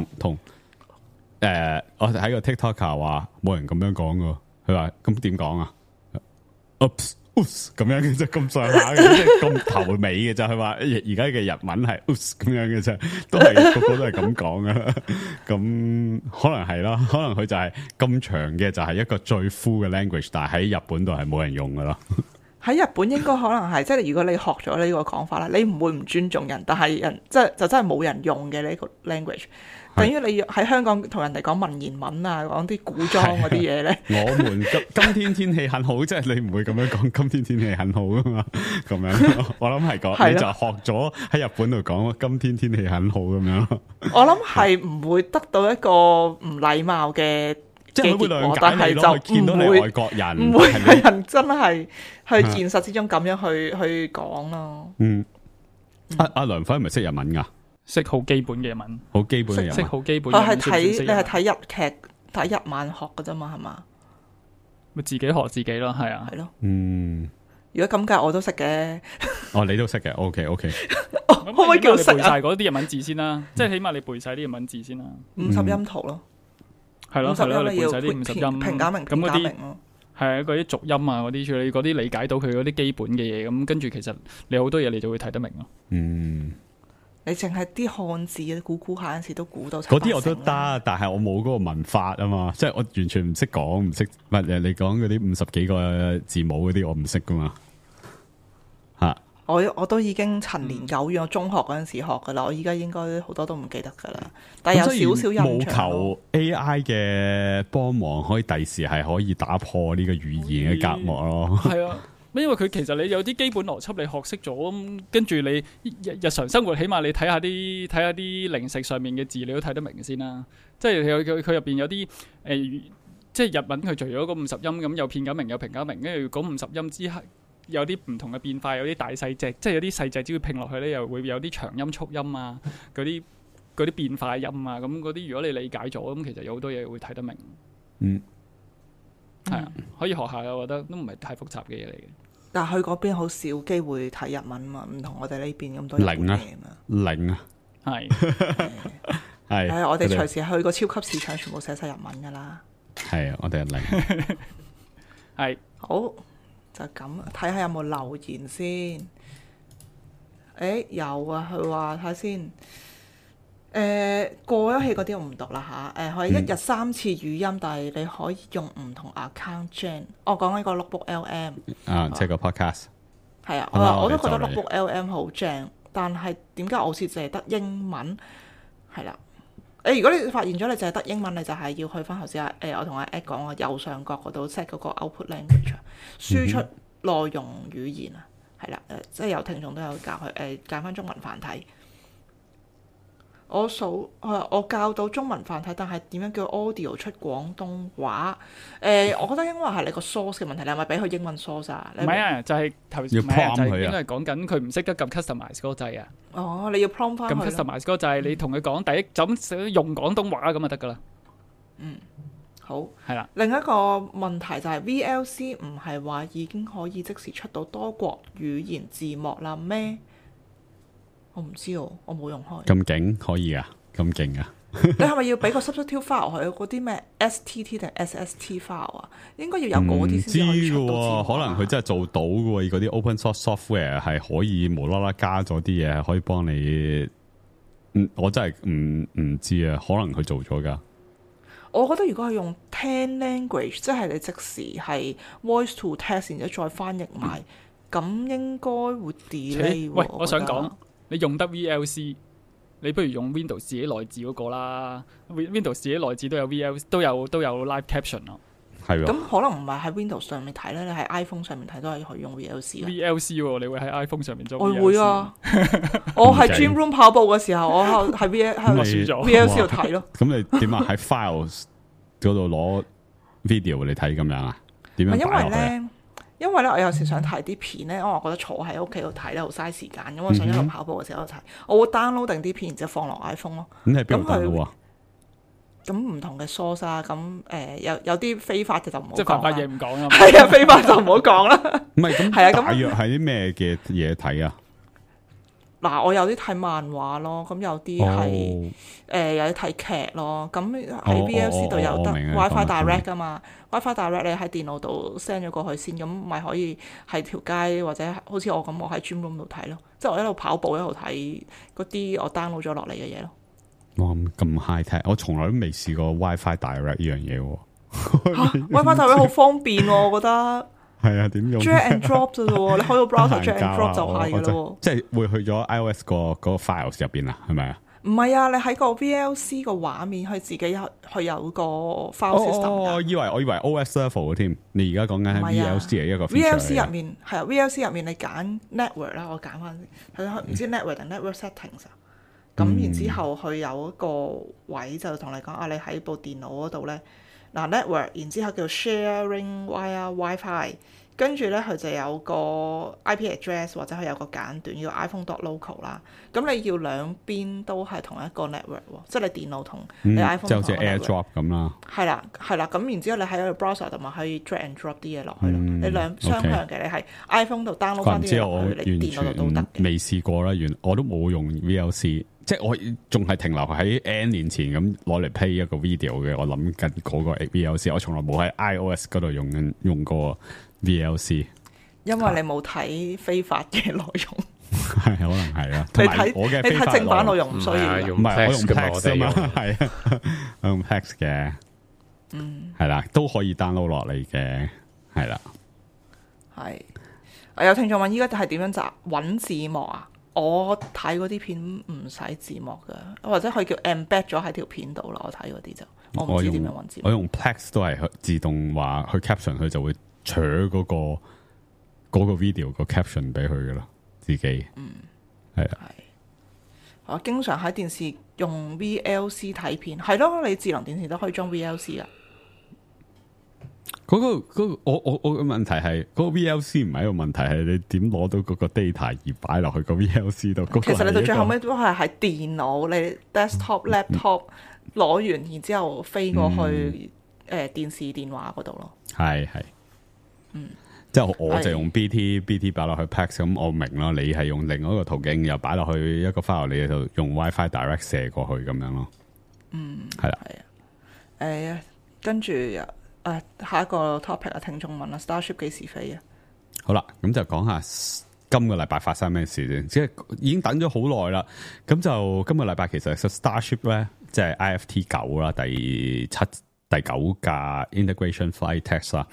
我睇個 TikTok 話冇人咁樣講噶。佢話咁點講啊 ？Oops， 咁樣嘅啫，咁上下嘅，即係咁頭尾嘅啫。佢話而家嘅日文係 oops 咁樣嘅啫，都係個個都係咁講啊。咁可能係啦，可能佢就係咁長嘅，就係一個最 full 嘅 language， 但係喺日本度係冇人用噶咯。 喺日本應該可能係，即係如果你學咗呢個講法啦，你唔會唔尊重人，但係就真係冇人用嘅呢個 language。等於你喺香港同人哋講文言文啊，講啲古裝嗰啲嘢咧。我們今天天氣很好，即係你唔會咁樣講。今天天氣很好啊嘛，咁樣我諗係講，你就學咗喺日本度講今天天氣很好咁樣。 我諗係唔會得到一個唔禮貌嘅， 即係佢會諒解你咯。見到你外國人， 唔會係人真係去現實之中咁樣去講咯。 阿梁輝係咪識日文噶？ 識好基本嘅日文， 好基本嘅日文， 識好基本。 你係睇日劇、睇日漫學嘅啫嘛，係嘛？ 咪自己學自己咯，係啊， 係咯。如果咁計，我都識嘅。 你都識嘅 ，OK。 可唔可以叫識啊？ 背晒嗰啲日文字先啦，即係起碼你背晒啲日文字先啦。 50音圖咯， 係咯，你背晒啲50音， 平假名咁嗰啲。 係啊，嗰啲濁音啊，嗰啲處理嗰啲理解到佢嗰啲基本嘅嘢，咁跟住其實你好多嘢你就會睇得明咯。 你淨係啲漢字估下陣時都估到。 嗰啲我都得，但係我冇嗰個文法啊嘛，即係我完全唔識講，唔識乜你講嗰啲50幾個字母嗰啲，我唔識噶嘛。 我都已經陳年久遠，我中學嗰陣時學噶啦，我依家應該好多都唔記得噶啦，但係有少少印象。務求 AI 嘅幫忙，可以第時係可以打破呢個語言嘅隔膜咯。係啊。 因為佢其實你有啲基本邏輯你學識咗，跟住你日常生活起碼你睇下啲零食上面嘅字，你都睇得明先啦。即係佢入邊有啲即係日文佢除咗嗰50音咁，有片假名有平假名，跟住嗰50音之後有啲唔同嘅變化，有啲大細隻，即係有啲細隻只要拼落去咧，又會有啲長音促音啊，嗰啲變化音啊，咁嗰啲如果你理解咗，咁其實有好多嘢會睇得明。係啊，可以學下嘅，我覺得都唔係太複雜嘅嘢嚟嘅。但係去嗰邊好少機會睇日文嘛，唔同我哋呢邊咁多嘢嘛。 零啊， 係係。我哋隨時去個超級市場，全部寫晒日文噶啦。係啊，我哋係零。係好就咁，睇下有冇留言先。有啊，佢話睇下先。過咗氣嗰啲我唔讀啦嚇，可以1日3次語音，但係你可以用唔同 account gen。我講緊個 Notebook LM 即係個 podcast。係啊，我都覺得 Notebook LM 好正，但係點解我好似淨係得英文？係啦，如果你發現咗你淨係得英文，你就係要去翻頭先我同阿 Ed 講個右上角嗰度 set 嗰個 output language 輸出內容語言啊，係啦，即係有聽眾都有教佢揀翻中文繁體。我教到中文繁體，但係點樣叫 audio 出廣東話？我覺得應該係你個 source 嘅問題，你係咪俾佢英文 source 啊？唔係啊，就係頭先應該係講緊佢唔識得撳 customize 嗰個掣啊。哦，你要 prompt 翻佢。撳 customize 嗰個掣，你同佢講第一就咁用廣東話咁就得噶啦。 好係啦。 另一個問題就係 VLC 唔係話已經可以即時出到多國語言字幕啦咩？我唔知喎，我冇用開。 咁勁可以啊？咁勁啊？ 你係咪要俾個 substitute file 佢嗰啲咩 STT 定 SST file 啊？應該要有嗰啲先至可以出到字幕。 可能佢真係做到嘅喎，嗰啲 open source software 係可以無啦啦加咗啲嘢，可以幫你。我真係唔知啊，可能佢做咗㗎。 我覺得如果係用聽 language，即係你即時係 voice to text，然之後再翻譯埋，咁應該會 delay。 喂，我想講，你用得 VLC， 你不如用 Windows 自己內置嗰個啦。Windows 自己內置都有 VLC， 都有 live caption 咯。 係咁可能唔係喺 Windows 上面睇咧，你喺 iPhone 上面睇都係可以用 VLC。VLC 喎，你會喺 iPhone 上面裝 VLC？我會啊，我喺 Gym Room 跑步嘅時候，我喺 VLC 度睇咯。 咁你點啊？喺 Files 嗰度攞 video 你睇咁樣啊？點樣擺落去？ 因為咧，我有時想睇啲片咧，我覺得坐喺屋企度睇咧好嘥時間，咁我想一路跑步嘅時候睇，我會 download 定啲片，然之後放落 iPhone 咯。 咁你喺邊度 download啊？ 咁唔同嘅 source 啊，咁有啲非法嘅就唔好講啦。 即係犯法嘢唔講啦。 係啊，非法就唔好講啦。 唔係咁， 係啊，咁大約係啲咩嘅嘢睇啊？ 嗱，我有啲睇漫畫咯，咁有啲係有啲睇劇咯。咁喺 VLC 度有得 WiFi Direct 噶嘛？WiFi Direct 你喺電腦度 send 咗過去先，咁咪可以喺條街或者好似我咁，我喺 Gym Room 度睇咯。即係我一路跑步一路睇嗰啲我 download 咗落嚟嘅嘢咯。 哇，咁 high tech，我從來都未試過 WiFi Direct 呢樣嘢喎。 WiFi Direct 好方便喎，我覺得。 係啊，點用 ？Drag and drop 啫喎，你開個 browser drag and drop 就係噶咯。 即係會去咗 iOS 嗰個 files 入邊啊？係咪啊？ 唔係啊，你喺個 VLC 個畫面，佢自己佢有個 file system。 我以為 OS level 添。你而家講緊係 VLC 嘅一個 VLC 入面係啊 ，VLC 入面你揀 network 啦，我揀翻先，唔知 network 定 network settings 啊。咁然之後佢有一個位就同你講啊，你喺部電腦嗰度咧。嗱 network， 然之後叫 sharing via WiFi， 跟住咧佢就有個 IP address 或者佢有個簡短叫 iPhone.local 啦。咁你要兩邊都係同一個 network 喎，即係你電腦同你 iPhone 就好似 AirDrop 咁啦。 係啦，咁然之後你喺個 browser 度咪可以 drag and drop 啲嘢落去咯。你兩雙向嘅，你喺 iPhone 度 download 翻啲嘢落去，你電腦度都得嘅。 未試過啦，我都冇用 VLC。即係我仲係停留喺 N 年前咁攞嚟 play 一個 video 嘅，我諗緊嗰個 VLC， 我從來冇喺 iOS 嗰度用過 VLC， 因為你冇睇非法嘅內容， 係可能係啊。 你睇正版內容唔需要， 唔係我用 Plex 啊嘛，係啊，我用 Plex 嘅，係啦，都可以 download 落嚟嘅，係啦。 係，有聽眾問依家係點樣揾字幕啊？我睇嗰啲片唔使字幕噶，或者佢叫 embed 咗喺條片度啦。我睇嗰啲就我唔知點樣揾字幕。 我用 Plex 都係自動話去 caption， 佢就會取嗰個 video 個 caption 俾佢噶啦，自己係啊。 我經常喺電視用 VLC 睇片，係咯，你智能電視都可以裝 VLC 噶。 我嘅問題係嗰個 VLC 唔係一個問題，係你點攞到嗰個 data 而擺落去個 VLC 度？ 其實你到最後尾都係喺電腦，你 desktop、laptop 攞完，然之後飛過去電視電話嗰度咯。 係，即係我就用 BT 擺落去 Plex， 咁我明咯。你係用另外一個途徑又擺落去一個 file，你就用 WiFi Direct 射過去咁樣咯。係啦， 係啊，跟住。下一個 topic 啊，聽眾問啊 ，Starship 幾時飛啊？ 好啦，咁就講下今個禮拜發生咩事先。即係已經等咗好耐啦。咁就今個禮拜其實 Starship 咧，即係 IFT 9啦，第9架 Integration Flight Test 啦，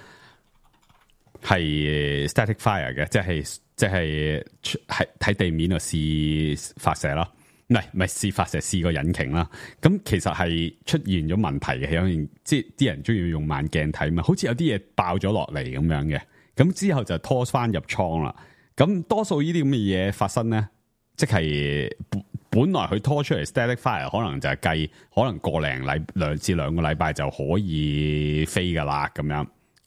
係 static fire 嘅，即係喺地面度試發射啦。唔係試發射試個引擎啦，咁其實係出現咗問題嘅，因為即係啲人中意用慢鏡睇嘛，好似有啲嘢爆咗落嚟咁樣嘅，咁之後就拖翻入艙啦。咁多數呢啲咁嘅嘢發生咧，即係本來佢拖出嚟 static fire 可能就係計可能2至2個禮拜就可以飛噶啦咁樣，咁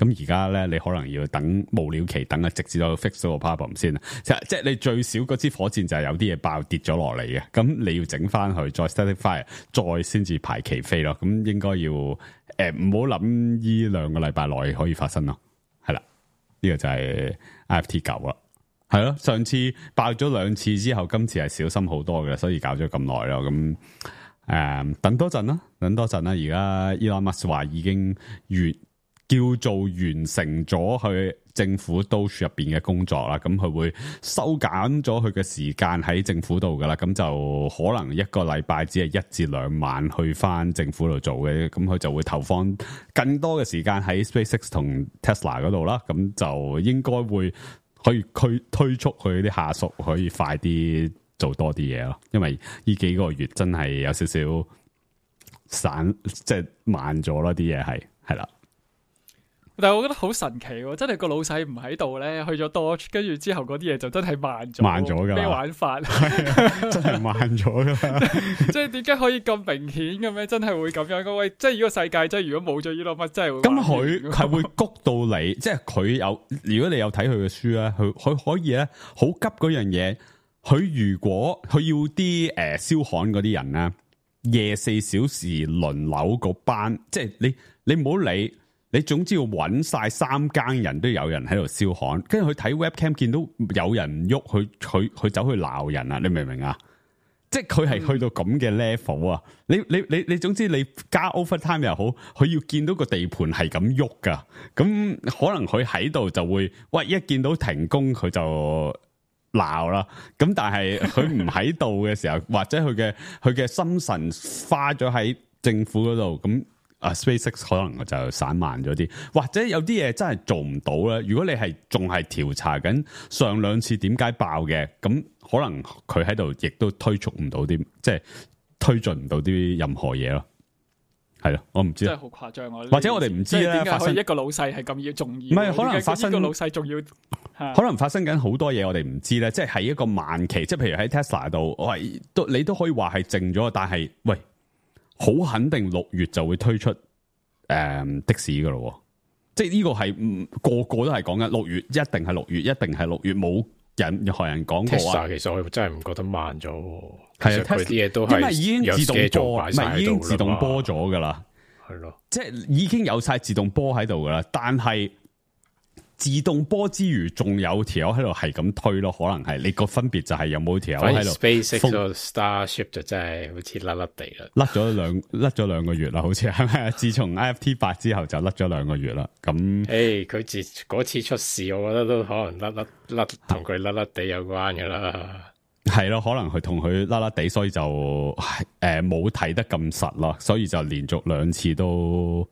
咁而家咧，你可能要等無了期等啊，直至到 fix 到個 problem 先啊。即係你最少嗰支火箭就係有啲嘢爆跌咗落嚟嘅，咁你要整翻佢，再 static fire， 再先至排期飛咯。咁應該要唔好諗呢2個禮拜內可以發生咯。係啦，呢個就係 IFT 9啦。係咯，上次爆咗2次之後，今次係小心好多嘅，所以搞咗咁耐咯。咁等多陣啦。而家 Elon Musk 話已經叫做完成咗佢政府Doge入邊嘅工作啦。咁佢會收減咗佢嘅時間喺政府度噶啦。咁就可能1個禮拜只係1至2晚去翻政府度做嘅。咁佢就會投放更多嘅時間喺 SpaceX 同 Tesla 嗰度啦。咁就應該會可以推促佢啲下屬可以快啲做多啲嘢咯，因為呢幾個月真係有少少散，即係慢咗咯，啲嘢係啦。 但係我覺得好神奇喎，真係個老細唔喺度咧，去咗 Doge， 跟住之後嗰啲嘢就真係慢咗㗎。咩玩法？ 真係慢咗㗎啦！ 即係點解可以咁明顯嘅咩？真係會咁樣嘅喂！即係如果世界真係如果冇咗Elon Musk，真係會咁佢係會谷到你，即係佢有。如果你有睇佢嘅書咧，佢可以咧好急嗰樣嘢。佢如果佢要啲燒焊嗰啲人咧，24小時輪流嗰班，即係你唔好理。你總之要揾晒3更人都有人喺度燒焊，跟住佢睇 webcam 見到有人喐，佢走去鬧人啊！你明唔明啊？即係佢係去到咁嘅 level 啊！你總之你加 overtime 又好，佢要見到個地盤係咁喐噶，咁可能佢喺度就會喂一見到停工佢就鬧啦。咁但係佢唔喺度嘅時候，或者佢嘅心神花咗喺政府嗰度咁。SpaceX 可能就散慢咗啲，或者有啲嘢真係做唔到咧。如果你係仲係調查緊上2次點解爆嘅，咁可能佢喺度亦都推促唔到啲，即係推進唔到啲任何嘢咯。係咯，我唔知。 真係好誇張啊！ 或者我哋唔知咧，發生一個老細係咁要重要， 唔係可能發生個老細仲要， 可能發生緊好多嘢，我哋唔知咧。即係一個慢期，即係譬如喺 Tesla 度，你都可以話係靜咗，但係喂。好肯定6月就會推出的士噶咯，即係呢個係個個都係講緊6月，一定係6月，一定係6月，冇任何人講過啊。 其實我真係唔覺得慢咗， 係啊， 佢啲嘢都係因為已經自動波，唔係已經自動波咗噶啦， 係咯， 即係已經有晒自動波喺度噶啦，但係。自動波之餘，仲有條友喺度係咁推咯，可能係你個分別就係有冇條友喺度。 SpaceX 個 Starship 就真係好似甩地啦，甩咗兩個月啦，好似係咪？自從 IFT 8之後就甩咗2個月啦。咁， 佢自嗰次出事，我覺得都可能甩同佢甩地有關噶啦。 係咯，可能佢同佢甩地，所以就冇睇得咁實咯，所以就連續2次都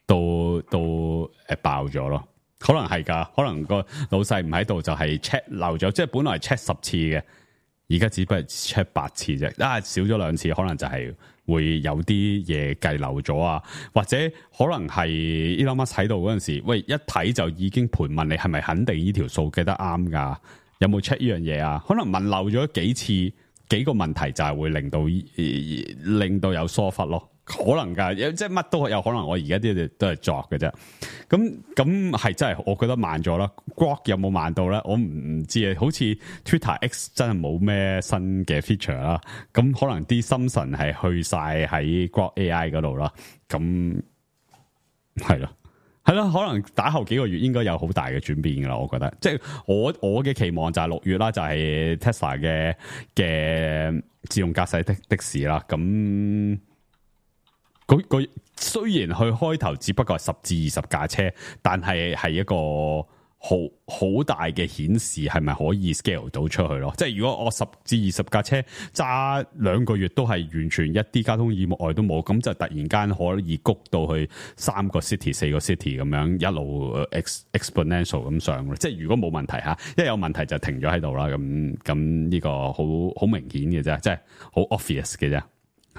爆咗咯。可能係噶，可能個老細唔喺度就係 check 漏咗，即係本來 check 10次嘅，而家只不過 check 8次啫。少咗2次，可能就係會有啲嘢計漏咗啊，或者可能係 Elon Musk 喺度嗰陣時，喂一睇就已經盤問你係咪肯定呢條數計得啱噶？有冇 check 呢樣嘢啊？可能問漏咗幾次，幾個問題就係會令到有疏忽咯。可能噶，即係乜都有可能。我而家啲嘢都係作嘅啫。咁係真係，我覺得慢咗啦。Grok 有冇慢到咧？我唔知啊。好似 Twitter X 真係冇咩新嘅 feature 啦。咁可能啲心神係去晒喺 Grok AI 嗰度啦。咁係咯，可能打後幾個月應該有好大嘅轉變噶啦。我覺得，即係我嘅期望就係6月啦，就係 Tesla 嘅自動駕駛的士啦。咁。佢雖然佢開頭只不過係10至20架車，但係一個好大嘅顯示，係咪可以 scale 到出去咯？即係如果我10至20架車揸2個月都係完全一啲交通意外都冇，咁就突然間可以谷到去3個 city、4個 city 咁樣一路 exponential 咁上咯。即係如果冇問題吓，一有問題就停咗喺度啦。咁呢個好明顯嘅啫，即係好 obvious 嘅啫。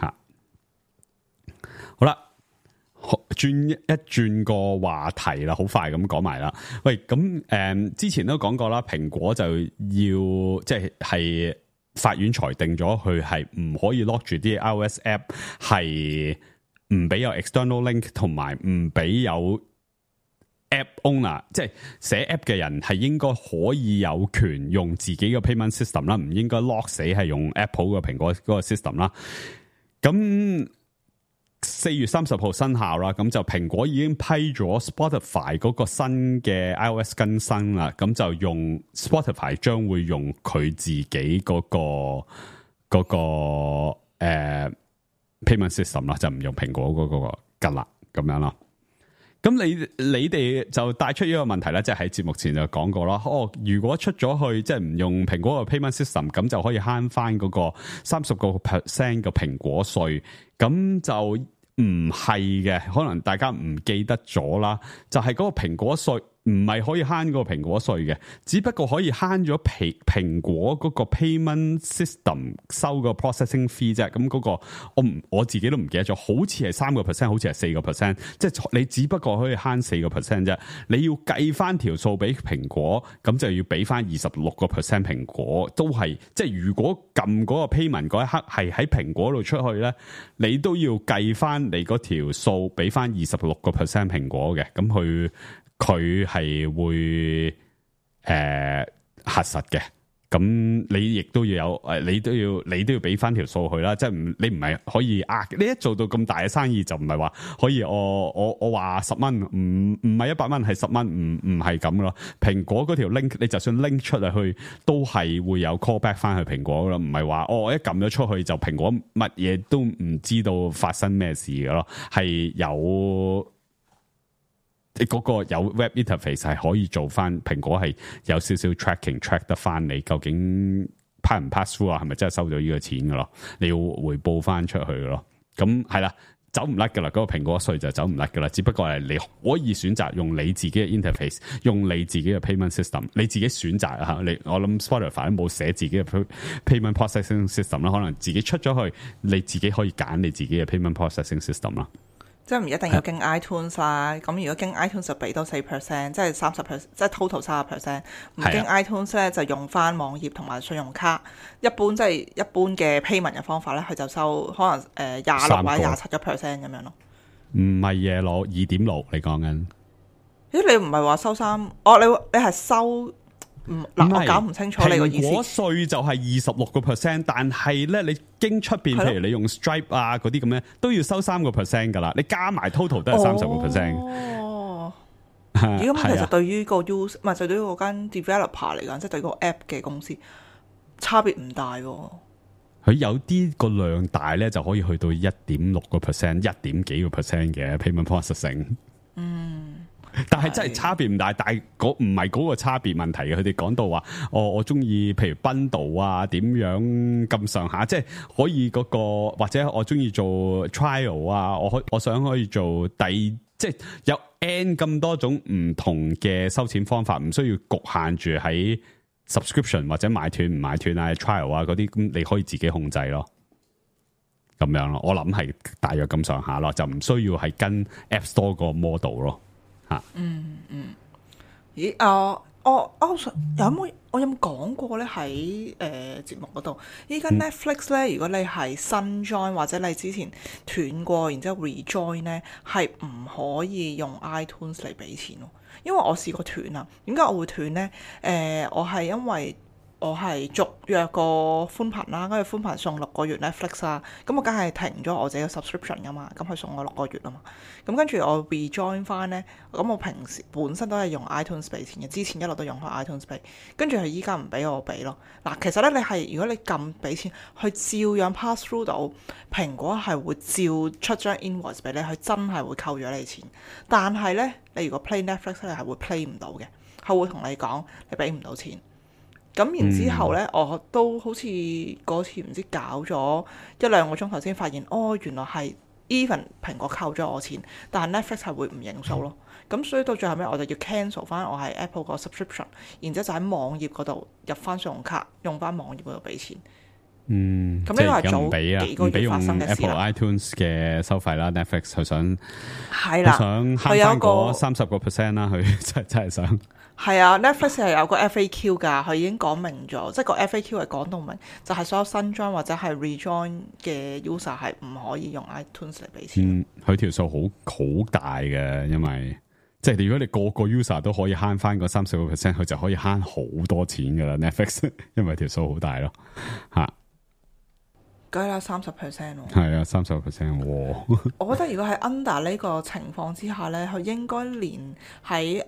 好啦，轉個話題啦，好快咁講埋啦。喂，咁之前都講過啦，蘋果就要即係法院裁定咗佢係唔可以 lock 住啲 iOS app， 係唔俾有 external link 同埋唔俾有 app owner， 即係寫 app 嘅人係應該可以有權用自己嘅 payment system 啦，唔應該 lock 死係用 Apple 嘅蘋果嗰個 system 啦。咁4月30號生效啦，咁就蘋果已經批咗 Spotify 嗰個新嘅 iOS 更新啦，咁就用 Spotify 將會用佢自己嗰個payment system 啦，就唔用蘋果嗰個噶啦，咁樣啦。咁你哋就帶出呢個問題咧，即係喺節目前就講過啦。如果出咗去即係唔用蘋果嘅 payment system，咁就可以慳翻嗰個30% 嘅蘋果稅。咁就唔係嘅，可能大家唔記得咗啦。就係嗰個蘋果稅唔係可以慳嗰個蘋果稅嘅，只不過可以慳咗蘋果嗰個 payment system 收個 processing fee 啫。咁嗰個我自己都唔記得咗，好似係3%，好似係4%，即係你只不過可以慳4%啫。你要計翻條數俾蘋果，咁就要俾翻26%蘋果，都係即係如果撳嗰個 payment 嗰一刻係喺蘋果度出去咧，你都要計翻你嗰條數俾翻26%蘋果嘅，咁佢係會核實嘅，咁你亦都要有你都要俾翻條數去啦，即係你唔係可以你一做到咁大嘅生意就唔係話可以我話10蚊，唔係100蚊係10蚊，唔係咁咯。蘋果嗰條 link 你就算 link 出嚟去都係會有 callback 翻去蘋果咯，唔係話我一撳咗出去就蘋果乜嘢都唔知道發生咩事嘅咯，係有。嗰個有 web interface 係可以做翻，蘋果係有少少 track 得翻你究竟 pass 唔 pass through 啊，係咪真係收咗呢個錢嘅咯？你要回報翻出去嘅咯。咁係啦，走唔甩嘅啦，嗰個蘋果稅就走唔甩嘅啦。只不過係你可以選擇用你自己嘅 interface， 用你自己嘅 payment system， 你自己選擇啊。我諗 Spotify 都冇寫自己嘅 payment processing system 啦，可能自己出咗去，你自己可以揀你自己嘅 payment processing system 啦。 即係唔一定要經 iTunes 啦，咁如果經 iTunes 就俾多4%，即係30%，即係 total 30%。唔經 iTunes 咧就用翻網頁同埋信用卡。一般即係一般嘅 payment 嘅方法咧，佢就收可能26或者27%咁樣咯。 唔係嘢攞2.6，你講緊？ 咦？你唔係話收3？你係收？嗱，我搞唔清楚你個意思。蘋果稅就係26%，但係咧你經出邊，譬如你用 Stripe 啊嗰啲咁咧，都要收3%噶啦。你加埋 total 都係30%。 哦，咁其實對於個 user 唔係對於嗰間 developer 嚟講，即係對個 app 嘅公司差別唔大喎。 佢有啲個量大咧，就可以去到1.6%、1點幾個%嘅 payment processing。但係真係差別唔大，但係唔係嗰個差別問題嘅。佢哋講到話，我中意譬如 bundle 啊，點樣咁上下，即係可以嗰個或者我中意做 trial 啊，我想可以做即係有 N 咁多種唔同嘅收錢方法，唔需要局限住喺 subscription 或者買斷唔買斷啊 trial 啊嗰啲，咁你可以自己控制咯。咁樣咯，我諗係大約咁上下咯，就唔需要係跟 App Store 個 model 咯。 咦？我有冇講過咧？喺節目嗰度，依家 Netflix 咧，如果你係新 join 或者你之前斷過，然之後 rejoin 咧，係唔可以用 iTunes 嚟俾錢咯。因為我試過斷啊。點解我會斷咧？我係因為我係續約個寬頻啦，跟住寬頻送6個月 Netflix 啦，咁我梗係停咗我自己嘅 subscription 噶嘛，咁佢送我6個月啊嘛，咁跟住我 rejoin 翻咧，咁我平時本身都係用 iTunes 俾錢嘅，之前一路都用開 iTunes 俾，跟住佢依家唔俾我俾咯。嗱，其實咧你係如果你撳俾錢，佢照樣 pass through 到，蘋果係會照出張 invoice 俾你，佢真係會扣咗你錢。但係咧，你如果 play Netflix 咧係會 play 唔到嘅，佢會同你講你俾唔到錢。咁然之後咧，我都好似嗰次唔知搞咗1-2個鐘頭先發現，原來係 even 蘋果扣咗我錢，但係 Netflix 係會唔認數咯。咁所以到最後尾我就要 cancel 翻我係 Apple 個 subscription， 然之後就喺網頁嗰度入翻信用卡，用翻網頁嗰度俾錢。咁呢個係早幾個月發生嘅事啦。 Apple iTunes 嘅收費啦 ，Netflix 佢想係啦， 想慳翻嗰30%啦，佢真係想。 係啊 ，Netflix 係有個 FAQ 㗎，佢已經講明咗，即係個 FAQ 係講到明，就係所有新 join 或者係 rejoin 嘅 user 係唔可以用 iTunes 嚟俾錢。 佢條數好大嘅，因為即係如果你個個 user 都可以慳翻個30%，佢就可以慳好多錢噶啦 Netflix， 因為條數好大咯，吓。 梗係啦，30%喎。 係啊，30%。 我覺得如果喺 under 呢個情況之下咧，佢應該連喺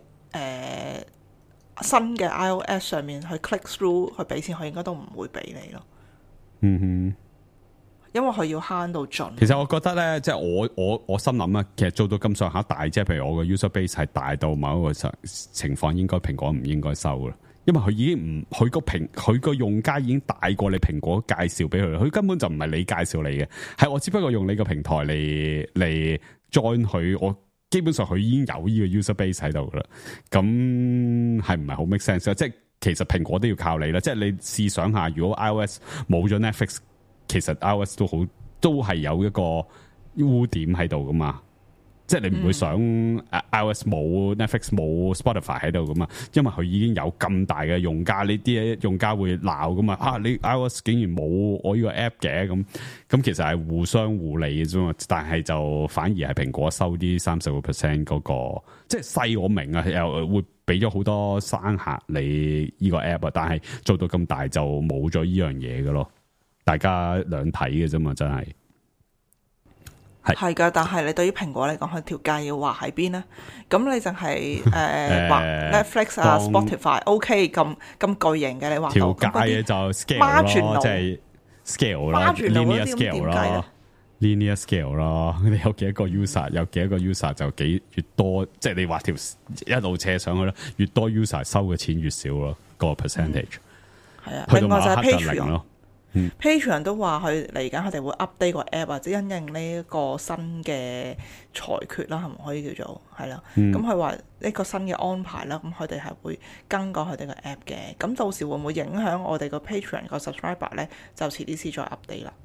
新嘅 iOS 上面去 click through 去俾錢，佢應該都唔會俾你咯。 嗯哼。 因為佢要慳到盡。 其實我覺得咧，即係我心諗啊，其實做到咁上下大，即係譬如我個 user base 係大到某一個情況，應該蘋果唔應該收啦，因為佢已經唔佢個用家已經大過你蘋果介紹俾佢，佢根本就唔係你介紹你嘅，係我只不過用你個平台嚟 join 佢，我基本上佢已經有呢個 user base 喺度噶啦，咁係唔係好 make sense？ 即係其實蘋果都要靠你啦，即係你試想下，如果 iOS 冇咗 Netflix。其實 iOS 都係有一個污點喺度噶嘛，即係你唔會想 iOS 冇 Netflix 冇 Spotify 喺度噶嘛，因為佢已經有咁大嘅用家，呢啲用家會鬧噶嘛，你 iOS 竟然冇我呢個 app 嘅，咁其實係互相互利嘅啫嘛，但係就反而係蘋果收啲30% 嗰個，即係細我明啊，又會俾咗好多生客你呢個 app 啊，但係做到咁大就冇咗呢樣嘢嘅咯。大家兩睇嘅啫嘛，真係係噶。 但係你對於蘋果嚟講，佢條界要畫喺邊咧？咁你淨係畫 Netflix 啊、Spotify OK 咁巨型嘅，你畫條界就 scale 咯，即係 scale 啦 ，linear scale 咯 ，linear scale 咯。你有幾多個 user， 有幾多個 user 就越多，即係你畫條一路斜上去啦，越多 user 收嘅錢越少咯，個 percentage。 係啊， 去到另外就係 Patreon 咯。 Patreon 都話佢嚟緊，佢哋會 update 個 app 或者因應呢一個新嘅裁決啦，係咪可以叫做係啦？咁佢話呢個新嘅安排啦，咁佢哋係會更改佢哋個 app 嘅。咁到時會唔會影響我哋個 Patreon 個 subscriber 咧？就遲啲先再 update 啦。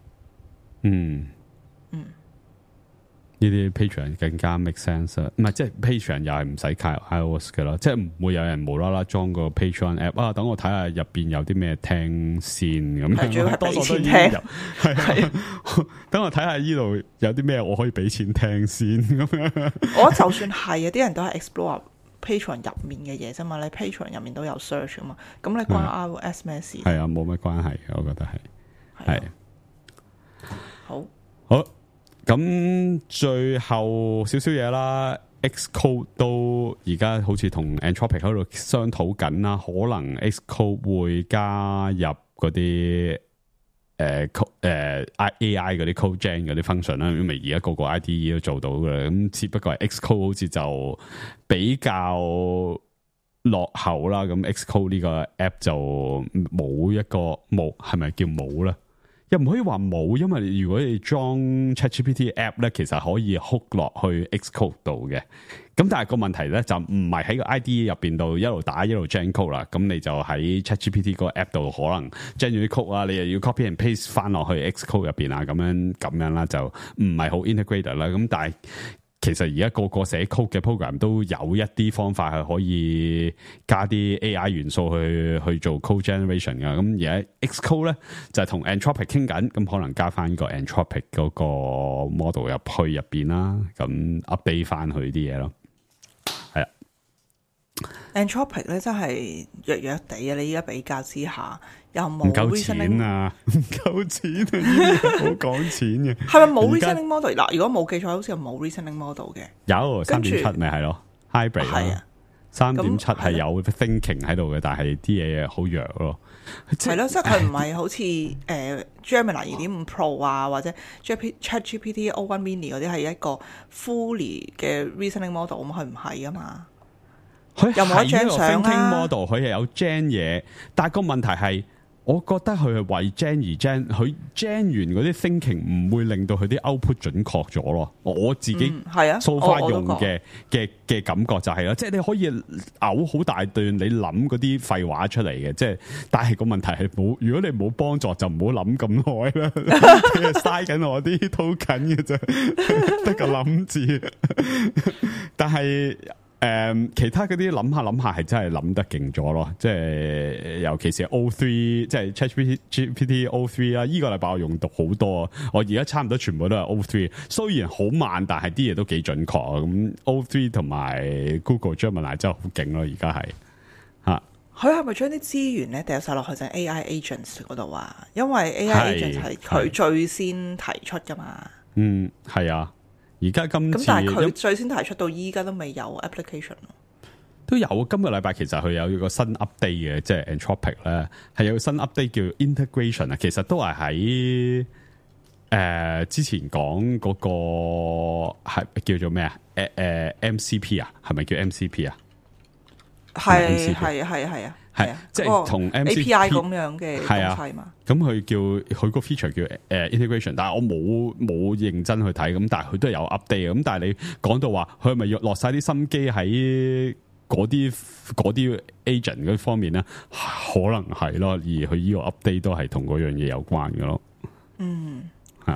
呢啲 Patreon 更加 make sense 唔係即係 Patreon 又係唔使靠 iOS 嘅咯，即係唔會有人無啦啦裝個 Patreon app 啊，等我睇下入邊有啲咩聽先咁樣， 主要係俾錢聽， 係等我睇下呢度有啲咩我可以俾錢聽先咁樣。 我就算係啊，啲人都係 explore Patreon 入面嘅嘢啫嘛，你 Patreon 入面都有 search 啊嘛，咁你關 iOS 咩事？ 係啊，冇乜關係嘅，我覺得係好。 咁最後少少嘢啦 ，Xcode 都而家好似同 Anthropic 喺度商討緊啦，可能 Xcode 會加入嗰啲AI 嗰啲 code gen 嗰啲 function 啦，因為而家個個 IDE 都做到㗎啦，咁只不過係 Xcode 好似就比較落後啦，咁 Xcode 呢個 app 就冇係咪叫冇咧？又唔可以話冇，因為如果你裝 ChatGPT app 咧，其實可以 hook 落去 Xcode 度嘅。咁但係個問題咧就唔係喺個 IDE 入邊度一路打一路 gen code 啦。咁你就喺 ChatGPT 個 app 度可能 gen 咗啲 code 啊，你又要 copy and paste 翻落去 Xcode 入邊啊，咁樣啦，就唔係好 integrated 啦。咁但係其實而家個個寫 code 嘅 program 都有一啲方法係可以加啲 AI 元素去做 code generation 噶。咁而家 Xcode 咧就係同 Anthropic 傾緊，咁可能加翻呢個 Anthropic 嗰個 model 入邊啦，咁 update 翻佢啲嘢咯。係啊 Anthropic 咧真係弱弱地啊！你依家比較之下，又冇唔夠錢啊，唔夠錢啊，好講錢嘅。 係咪冇 reasoning model？ 嗱，如果冇記錯，好似係冇 reasoning model 嘅。 有 3.7 咪係咯 ，hybrid 係啊，3.7係有 thinking 喺度嘅，但係啲嘢好弱咯。 係咯，即係佢唔係好似Gemini 2.5 Pro 啊，或者 ChatGPT O1 Mini 嗰啲係一個 fully 嘅 reasoning model， 咁佢唔係啊嘛。 佢又冇得 gen 相啦 model 佢係有 gen 嘢，但係個問題係，我覺得佢係為 gen 而 gen，佢 gen 完嗰啲 thinking 唔會令到佢啲 output 準確咗咯。我自己係啊 so far 用嘅感覺就係啦，即係你可以嘔好大段你諗嗰啲廢話出嚟嘅，即係但係個問題係冇，如果你冇幫助就唔好諗咁耐啦，你係嘥緊我啲 token 嘅啫，得個諗字，但係。 其他嗰啲諗下係真係諗得勁咗咯，即係尤其是 O3，即係 ChatGPT O3 啦。呢個禮拜我用到好多，我而家差唔多全部都係 O3。雖然好慢，但係啲嘢都幾準確。咁 O3 同埋 Google Gemini 真係好勁咯，而家係吓。 佢係咪將啲資源咧掉晒落去就 AI agents 嗰度啊？因為 AI agents 係佢最先提出噶嘛。嗯， 係啊。而家今次咁，但係佢最先提出到依家都未有 application 咯。 都有，今個禮拜其實佢有個新 update 嘅，即係 Anthropic 咧係有個新 update 叫 integration 啊。其實都係喺之前講嗰個係叫做咩啊？MCP 啊，係咪叫 MCP 啊？ 係啊。 係即係同 API 咁樣嘅東西嘛。咁佢叫佢個 feature 叫integration， 但係我冇認真去睇，咁但係佢都係有 update 嘅。咁但係你講到話佢係咪要落晒啲心機喺嗰啲 agent 嗰方面咧？可能係咯，而佢呢個 update 都係同嗰樣嘢有關嘅咯。嗯，係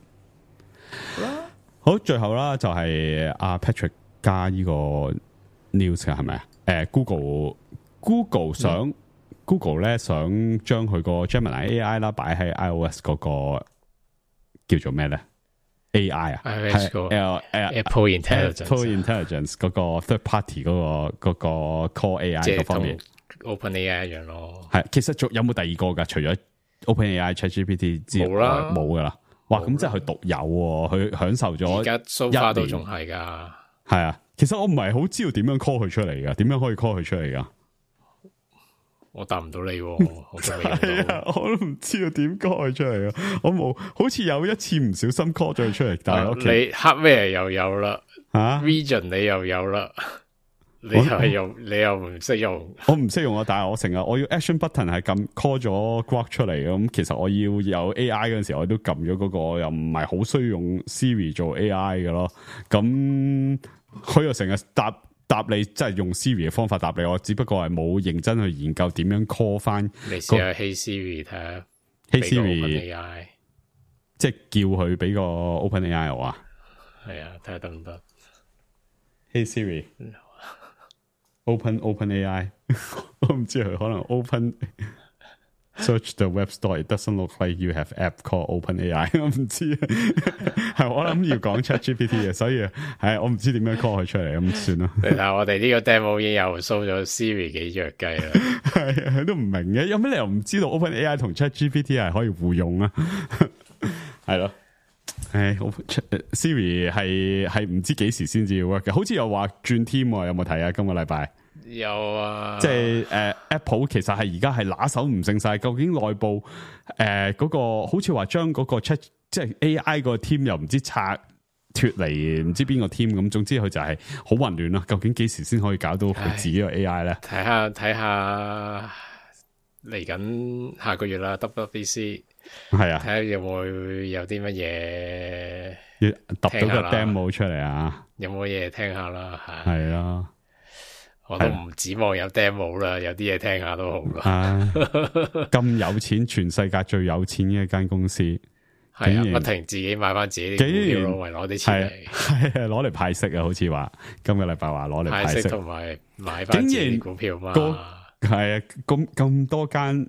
好，最後啦就係阿 Patrick 加呢個 news 係咪啊？Google 想、Google 咧想將佢個 Gemini AI 啦擺喺 iOS 嗰個叫做咩咧 AI 啊 Apple Intelligence 嗰個 third party 嗰個 Core AI 嗰方面 OpenAI 一樣咯。 係其實仲有冇第二個噶？除咗 OpenAI、ChatGPT 之外冇噶啦。哇！咁即係佢獨有，佢享受咗而家 so far 都仲係噶。 係啊，其實我唔係好知道點樣 call 佢出嚟噶，點樣可以 call 佢出嚟噶？ 我答唔到你，我都我都唔知道點 call 佢出嚟啊！我冇，好似有一次唔小心 call 咗佢出嚟，但係你 hardware 又有啦，region 你又有啦，你又唔識用， 我唔識用啊！但係我成日我要 action button 係撳 call 咗 Grok 出嚟咁，其實我要有 AI 嗰陣時，我都撳咗嗰個，又唔係好需要用 Siri 做 AI 嘅咯。咁佢又成日答你，即係用 Siri 嘅方法答你，我只不過係冇認真去研究點樣 call 翻。 你試下 Hey Siri 睇下 ，Hey Siri 即係叫佢俾個 OpenAI 我啊。 係啊，睇下得唔得 ？Hey Siri，OpenAI， 我唔知佢可能 Open Search the web store. It doesn't look like you have app called OpenAI. 我唔知，係我諗要講 ChatGPT 嘅，所以係我唔知點樣 call 佢出嚟，咁算啦。 但係我哋呢個 demo 已經又 show 咗 Siri 幾弱雞啦。 係佢都唔明嘅，有咩理由唔知道 OpenAI 同 ChatGPT 係可以互用啊？係咯，Siri 係唔知幾時先至要 work 嘅，好似又話轉 team，有冇睇啊？今個禮拜。 有啊， 即係Apple 其實係而家係拿手唔勝晒，究竟內部嗰個好似話將嗰個 Chat 即係 AI 個 team 又唔知拆脫離唔知邊個 team 咁，總之佢就係好混亂啦。究竟幾時先可以搞到佢自己個 AI 咧？ 睇下嚟緊下個月啦 ，WWDC 係啊， 睇下有冇有啲乜嘢要揼到個 demo 出嚟啊？ 有冇嘢聽下啦？ 係啊。 我都唔指望有 demo 啦，有啲嘢聽下都好啦。 咁有錢，全世界最有錢嘅一間公司， 係啊，不停自己買翻自己啲股票咯，為攞啲錢嚟， 係攞嚟派息啊！好似話今個禮拜話攞嚟派息， 同埋買翻自己股票嘛。 係啊，咁多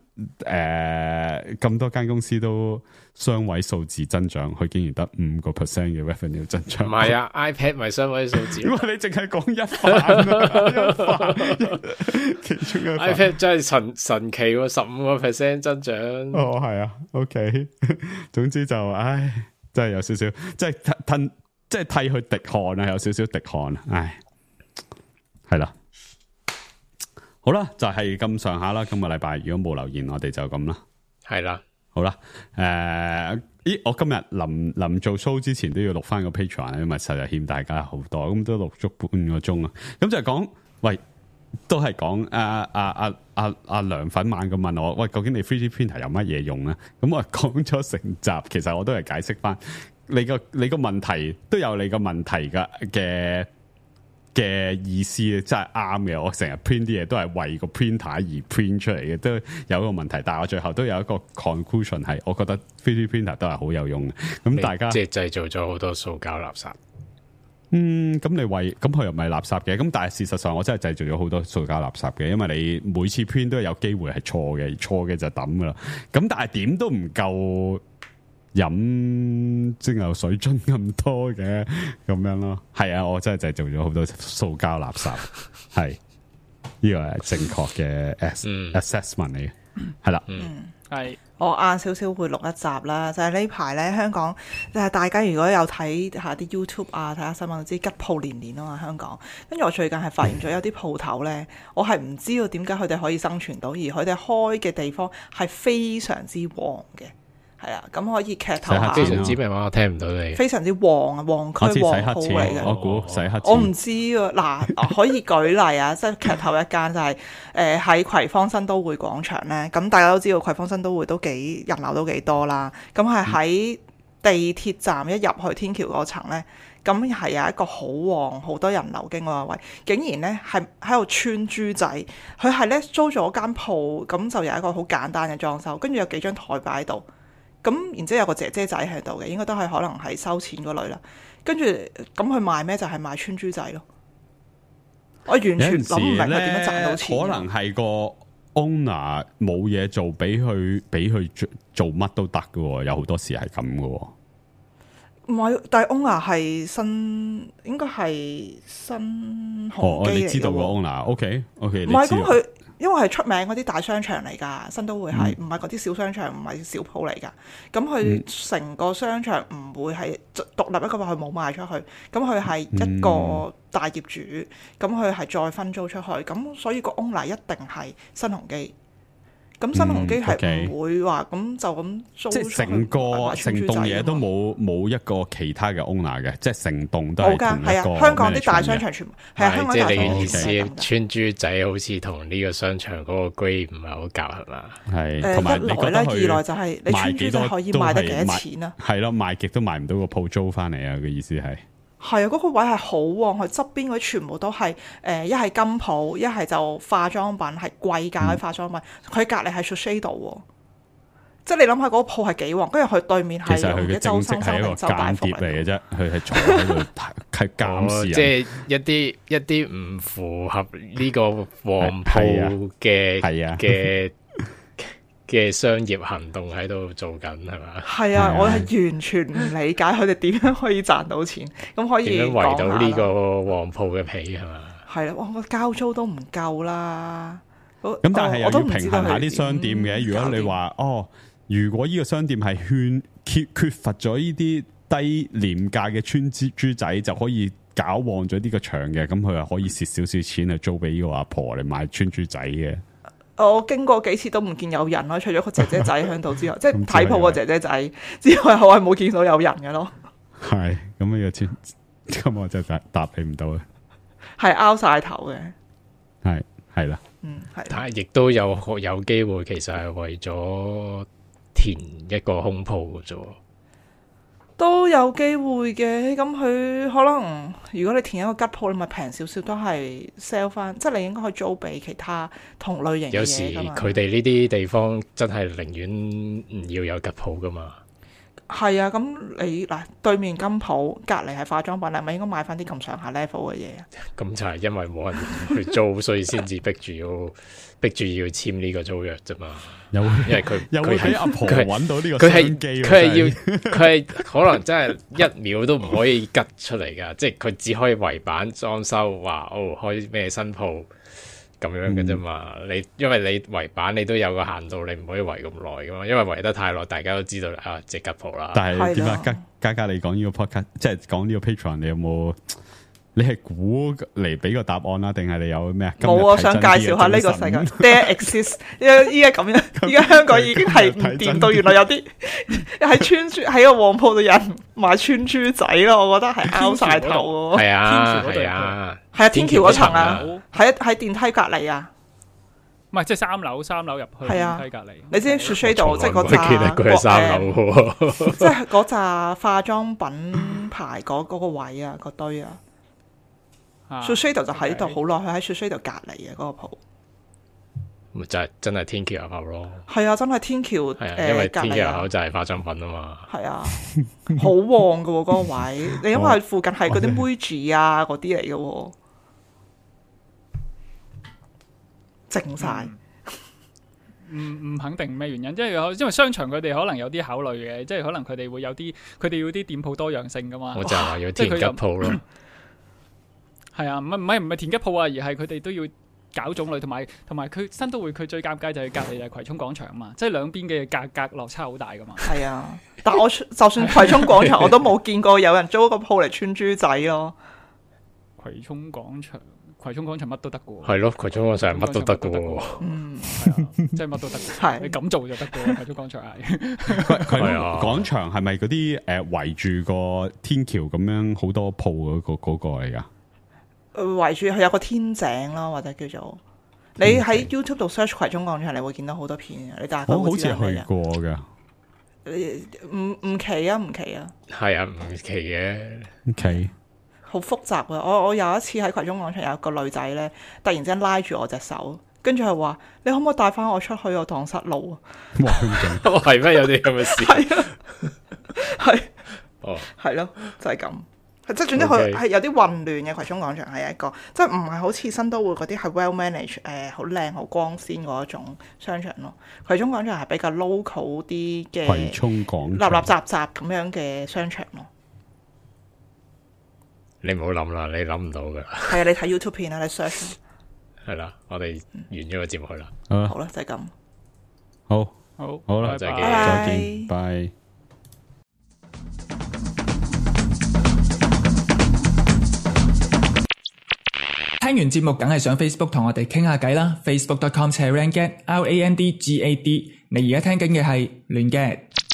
間公司都雙位數字增長，佢竟然得5% 嘅 revenue 增長。 唔係啊 ，iPad 咪雙位數字。 因為你淨係講一塊，其中一 iPad 真係神奇喎，15% 增長。 哦，係啊 ，OK， 總之就真係有少少，即係替佢滴汗啊，有少少滴汗，係啦。好啦，就係咁上下啦。今個禮拜如果冇留言，我哋就咁啦。 係啦， 好啦。我今日臨做 show 之前都要錄翻個 Patreon，因為實在欠大家好多，咁都錄足半個鐘啊。咁就係講，喂，都係講阿梁粉猛咁問我，喂，究竟你 3D printer 有乜嘢用咧？咁我講咗成集，其實我都係解釋翻你個問題，都有你個問題嘅意思，真係啱嘅。我成日 print 啲嘢都係為個 printer 而 print 出嚟嘅，都有一個問題。但係我最後都有一個 conclusion 係，我覺得 3D printer 都係好有用嘅。咁大家即係製造咗好多塑膠垃圾。 咁你咁佢又唔係垃圾嘅，咁但係事實上我真係製造咗好多塑膠垃圾嘅，因為你每次 print 都有機會係錯嘅，錯嘅就抌噶啦。咁但係點都唔夠飲蒸餾水樽咁多嘅，咁樣咯。係啊，我真係製造咗好多塑膠垃圾，係呢個係正確嘅 assessment 嚟嘅，係啦， 係。 我晏少少會錄一集啦，就係呢排咧香港，就係大家如果有睇下啲 YouTube 啊，睇下新聞都知吉鋪連連啊嘛香港。跟住我最近係發現咗有啲鋪頭咧，我係唔知道點解佢哋可以生存到，而佢哋開嘅地方係非常之旺嘅。係啊，咁可以劇透下。 非常之咩話？我聽唔到你。 非常之旺啊，旺區旺鋪嚟嘅。 我估洗黑錢。 我唔知啊，嗱，可以舉例啊，即係劇透一間就係喺葵芳新都會廣場咧。咁大家都知道葵芳新都會都人流都幾多啦。咁係喺地鐵站一入去天橋嗰層咧，咁係有一個好旺、好多人流經嗰個位，竟然咧係喺度穿珠仔。佢係咧租咗間鋪，咁就有一個好簡單嘅裝修，跟住有幾張台擺喺度。咁然之後有個姐姐仔喺度嘅，應該都係可能係收錢嗰類啦。跟住咁佢賣咩？就係賣穿珠仔咯。我完全諗唔明佢點樣賺到錢。 可能係個 owner 冇嘢做，俾佢做乜都得㗎，有好多時係咁㗎。 唔係，但係 owner 係應該係新鴻基嚟嘅。 你知道個 owner？OK，唔係咁佢。因為係出名嗰啲大商場嚟㗎，新都會係唔係嗰啲小商場，唔係小鋪嚟㗎。咁佢成個商場唔會係獨立一個，佢冇賣出去。咁佢係一個大業主，咁佢係再分租出去。咁所以個 owner 一定係新鴻基。咁新鴻基係唔會話咁就咁租出去，即係成棟嘢都冇一個其他嘅 owner 嘅，即係成棟都係同一個。 香港啲大商場全部係香港即係大商場。 你嘅意思，穿珠仔好似同呢個商場嗰個 grade 唔係好夾係嘛？ 係，同埋你覺得二來就係你穿珠仔可以賣得幾多錢啊？ 係咯，賣極都賣唔到個鋪租翻嚟啊！嘅意思係。 係啊，嗰個位係好旺，佢側邊嗰啲全部都係一係金鋪，一係就化妝品，係貴價嘅化妝品。佢隔離係 Shiseido 喎，即係你諗下嗰個鋪係幾旺，跟住佢對面係用嘅周生生定周大福嚟嘅啫，佢係坐喺度係監視人， 即係一啲唔符合呢個旺鋪嘅商業行動喺度做緊係嘛？ 係啊，我係完全唔理解佢哋點樣可以賺到錢，咁可以點樣圍到呢個旺鋪嘅皮係嘛？ 係啦，我交租都唔夠啦。 咁但係又要平衡下啲商店嘅。如果你話如果呢個商店係缺乏咗呢啲低廉價嘅穿珠仔，就可以搞旺咗呢個場嘅，咁佢又可以蝕少少錢去租俾呢個阿婆嚟買穿珠仔嘅。 我經過幾次都唔見有人咯，除咗個姐姐仔喺度之外，即係睇鋪個姐姐仔之外，我係冇見到有人嘅咯。 係咁呢個錢，咁我就答你唔到啦。 係拗晒頭嘅， 係啦， 係。 但係亦都有機會，其實係為咗填一個空鋪嘅啫。 都有機會嘅，咁佢可能如果你填一個吉鋪，你咪平少少，都係 sell 翻，即係你應該可以租俾其他同類型嘅嘢。 有時佢哋呢啲地方真係寧願唔要有吉鋪噶嘛。 係啊，咁你嗱對面金鋪隔離係化妝品，係咪應該買翻啲咁上下 level 嘅嘢啊？ 咁就係因為冇人去租，所以先至逼住要簽呢個租約啫嘛。因為佢喺阿婆揾到呢個商機， 佢係可能真係一秒都唔可以吉出嚟噶，即係佢只可以圍板裝修，話開咩新鋪咁樣嘅啫嘛。因為你圍板你都有個限度，你唔可以圍咁耐噶嘛。因為圍得太耐，大家都知道啊，即吉鋪啦。 但係點啊？嘉你講呢個 podcast，即係講呢個 Patreon，你有冇？你係估嚟俾個答案啦，定係你有咩啊？ 冇啊！想介紹下呢個世界 ，There exists。依家咁樣，依家香港已經係唔掂到，原來有啲喺穿珠喺個旺鋪度有人賣穿珠仔咯，我覺得係拗晒頭喎。 係啊，係啊， 係啊，天橋嗰層啊，喺電梯隔離啊。 唔係，即係三樓入去電梯隔離。 你知 Shiseido 即係嗰扎， 記得佢係3樓喎， 即係嗰扎化妝品牌嗰個位啊，嗰堆啊。Shiseido 就喺度好耐，佢喺 Shiseido 隔離嘅嗰個鋪。 咪就係真係天橋入口咯。 係啊，真係天橋因為天橋入口就係化妝品啊嘛。 係啊，好旺噶嗰個位，你因為附近係嗰啲妹子啊嗰啲嚟嘅，靜晒。 唔肯定咩原因，因為商場佢哋可能有啲考慮嘅，即係可能佢哋會有啲，佢哋要啲店鋪多樣性噶嘛。 我就係話要田吉鋪咯。 係啊，唔係田吉鋪啊，而係佢哋都要搞種類，同埋佢新都會佢最尷尬就係隔離就係葵涌廣場嘛，即係兩邊嘅價格落差好大噶嘛。 係啊，但我就算葵涌廣場我都冇見過有人租個鋪嚟穿豬仔咯。 葵涌廣場乜都得嘅喎。 係咯，葵涌廣場乜都得嘅喎。 係啊，即係乜都得。係你咁做就得嘅喎，葵涌廣場係。 葵涌廣場係咪嗰啲圍住個天橋咁樣好多鋪嗰個嚟㗎？圍住佢有個天井咯，或者叫做你喺 YouTube 度 search 葵涌廣場，你會見到好多片嘅。你大概好似去過㗎。唔奇啊， 係啊，唔奇嘅。 奇。 好複雜啊！我有一次喺葵涌廣場有一個女仔咧，突然之間拉住我隻手，跟住係話：你可唔可以帶翻我出去？我蕩失路啊！ 哇，咁係咩？有啲咁嘅事？ 係啊，係哦， 係咯，就係咁。即係總之佢係有啲混亂嘅。葵涌廣場係一個，即係唔係好似新都會嗰啲係 well managed 好靚好光鮮嗰一種商場咯。葵涌廣場係比較 local 啲嘅， 葵涌廣場立雜咁樣嘅商場咯。 你唔好諗啦，你諗唔到噶。 係啊，你睇 YouTube 片啊，你 search。 係啦，我哋完咗個節目去啦。 好啦，就係咁。 好啦， 再見， 再見，拜。 聽完節目梗係上 Facebook 同我哋傾下偈啦。Facebook.com/randgad，RANDGAD。你而家聽緊嘅係亂 gad。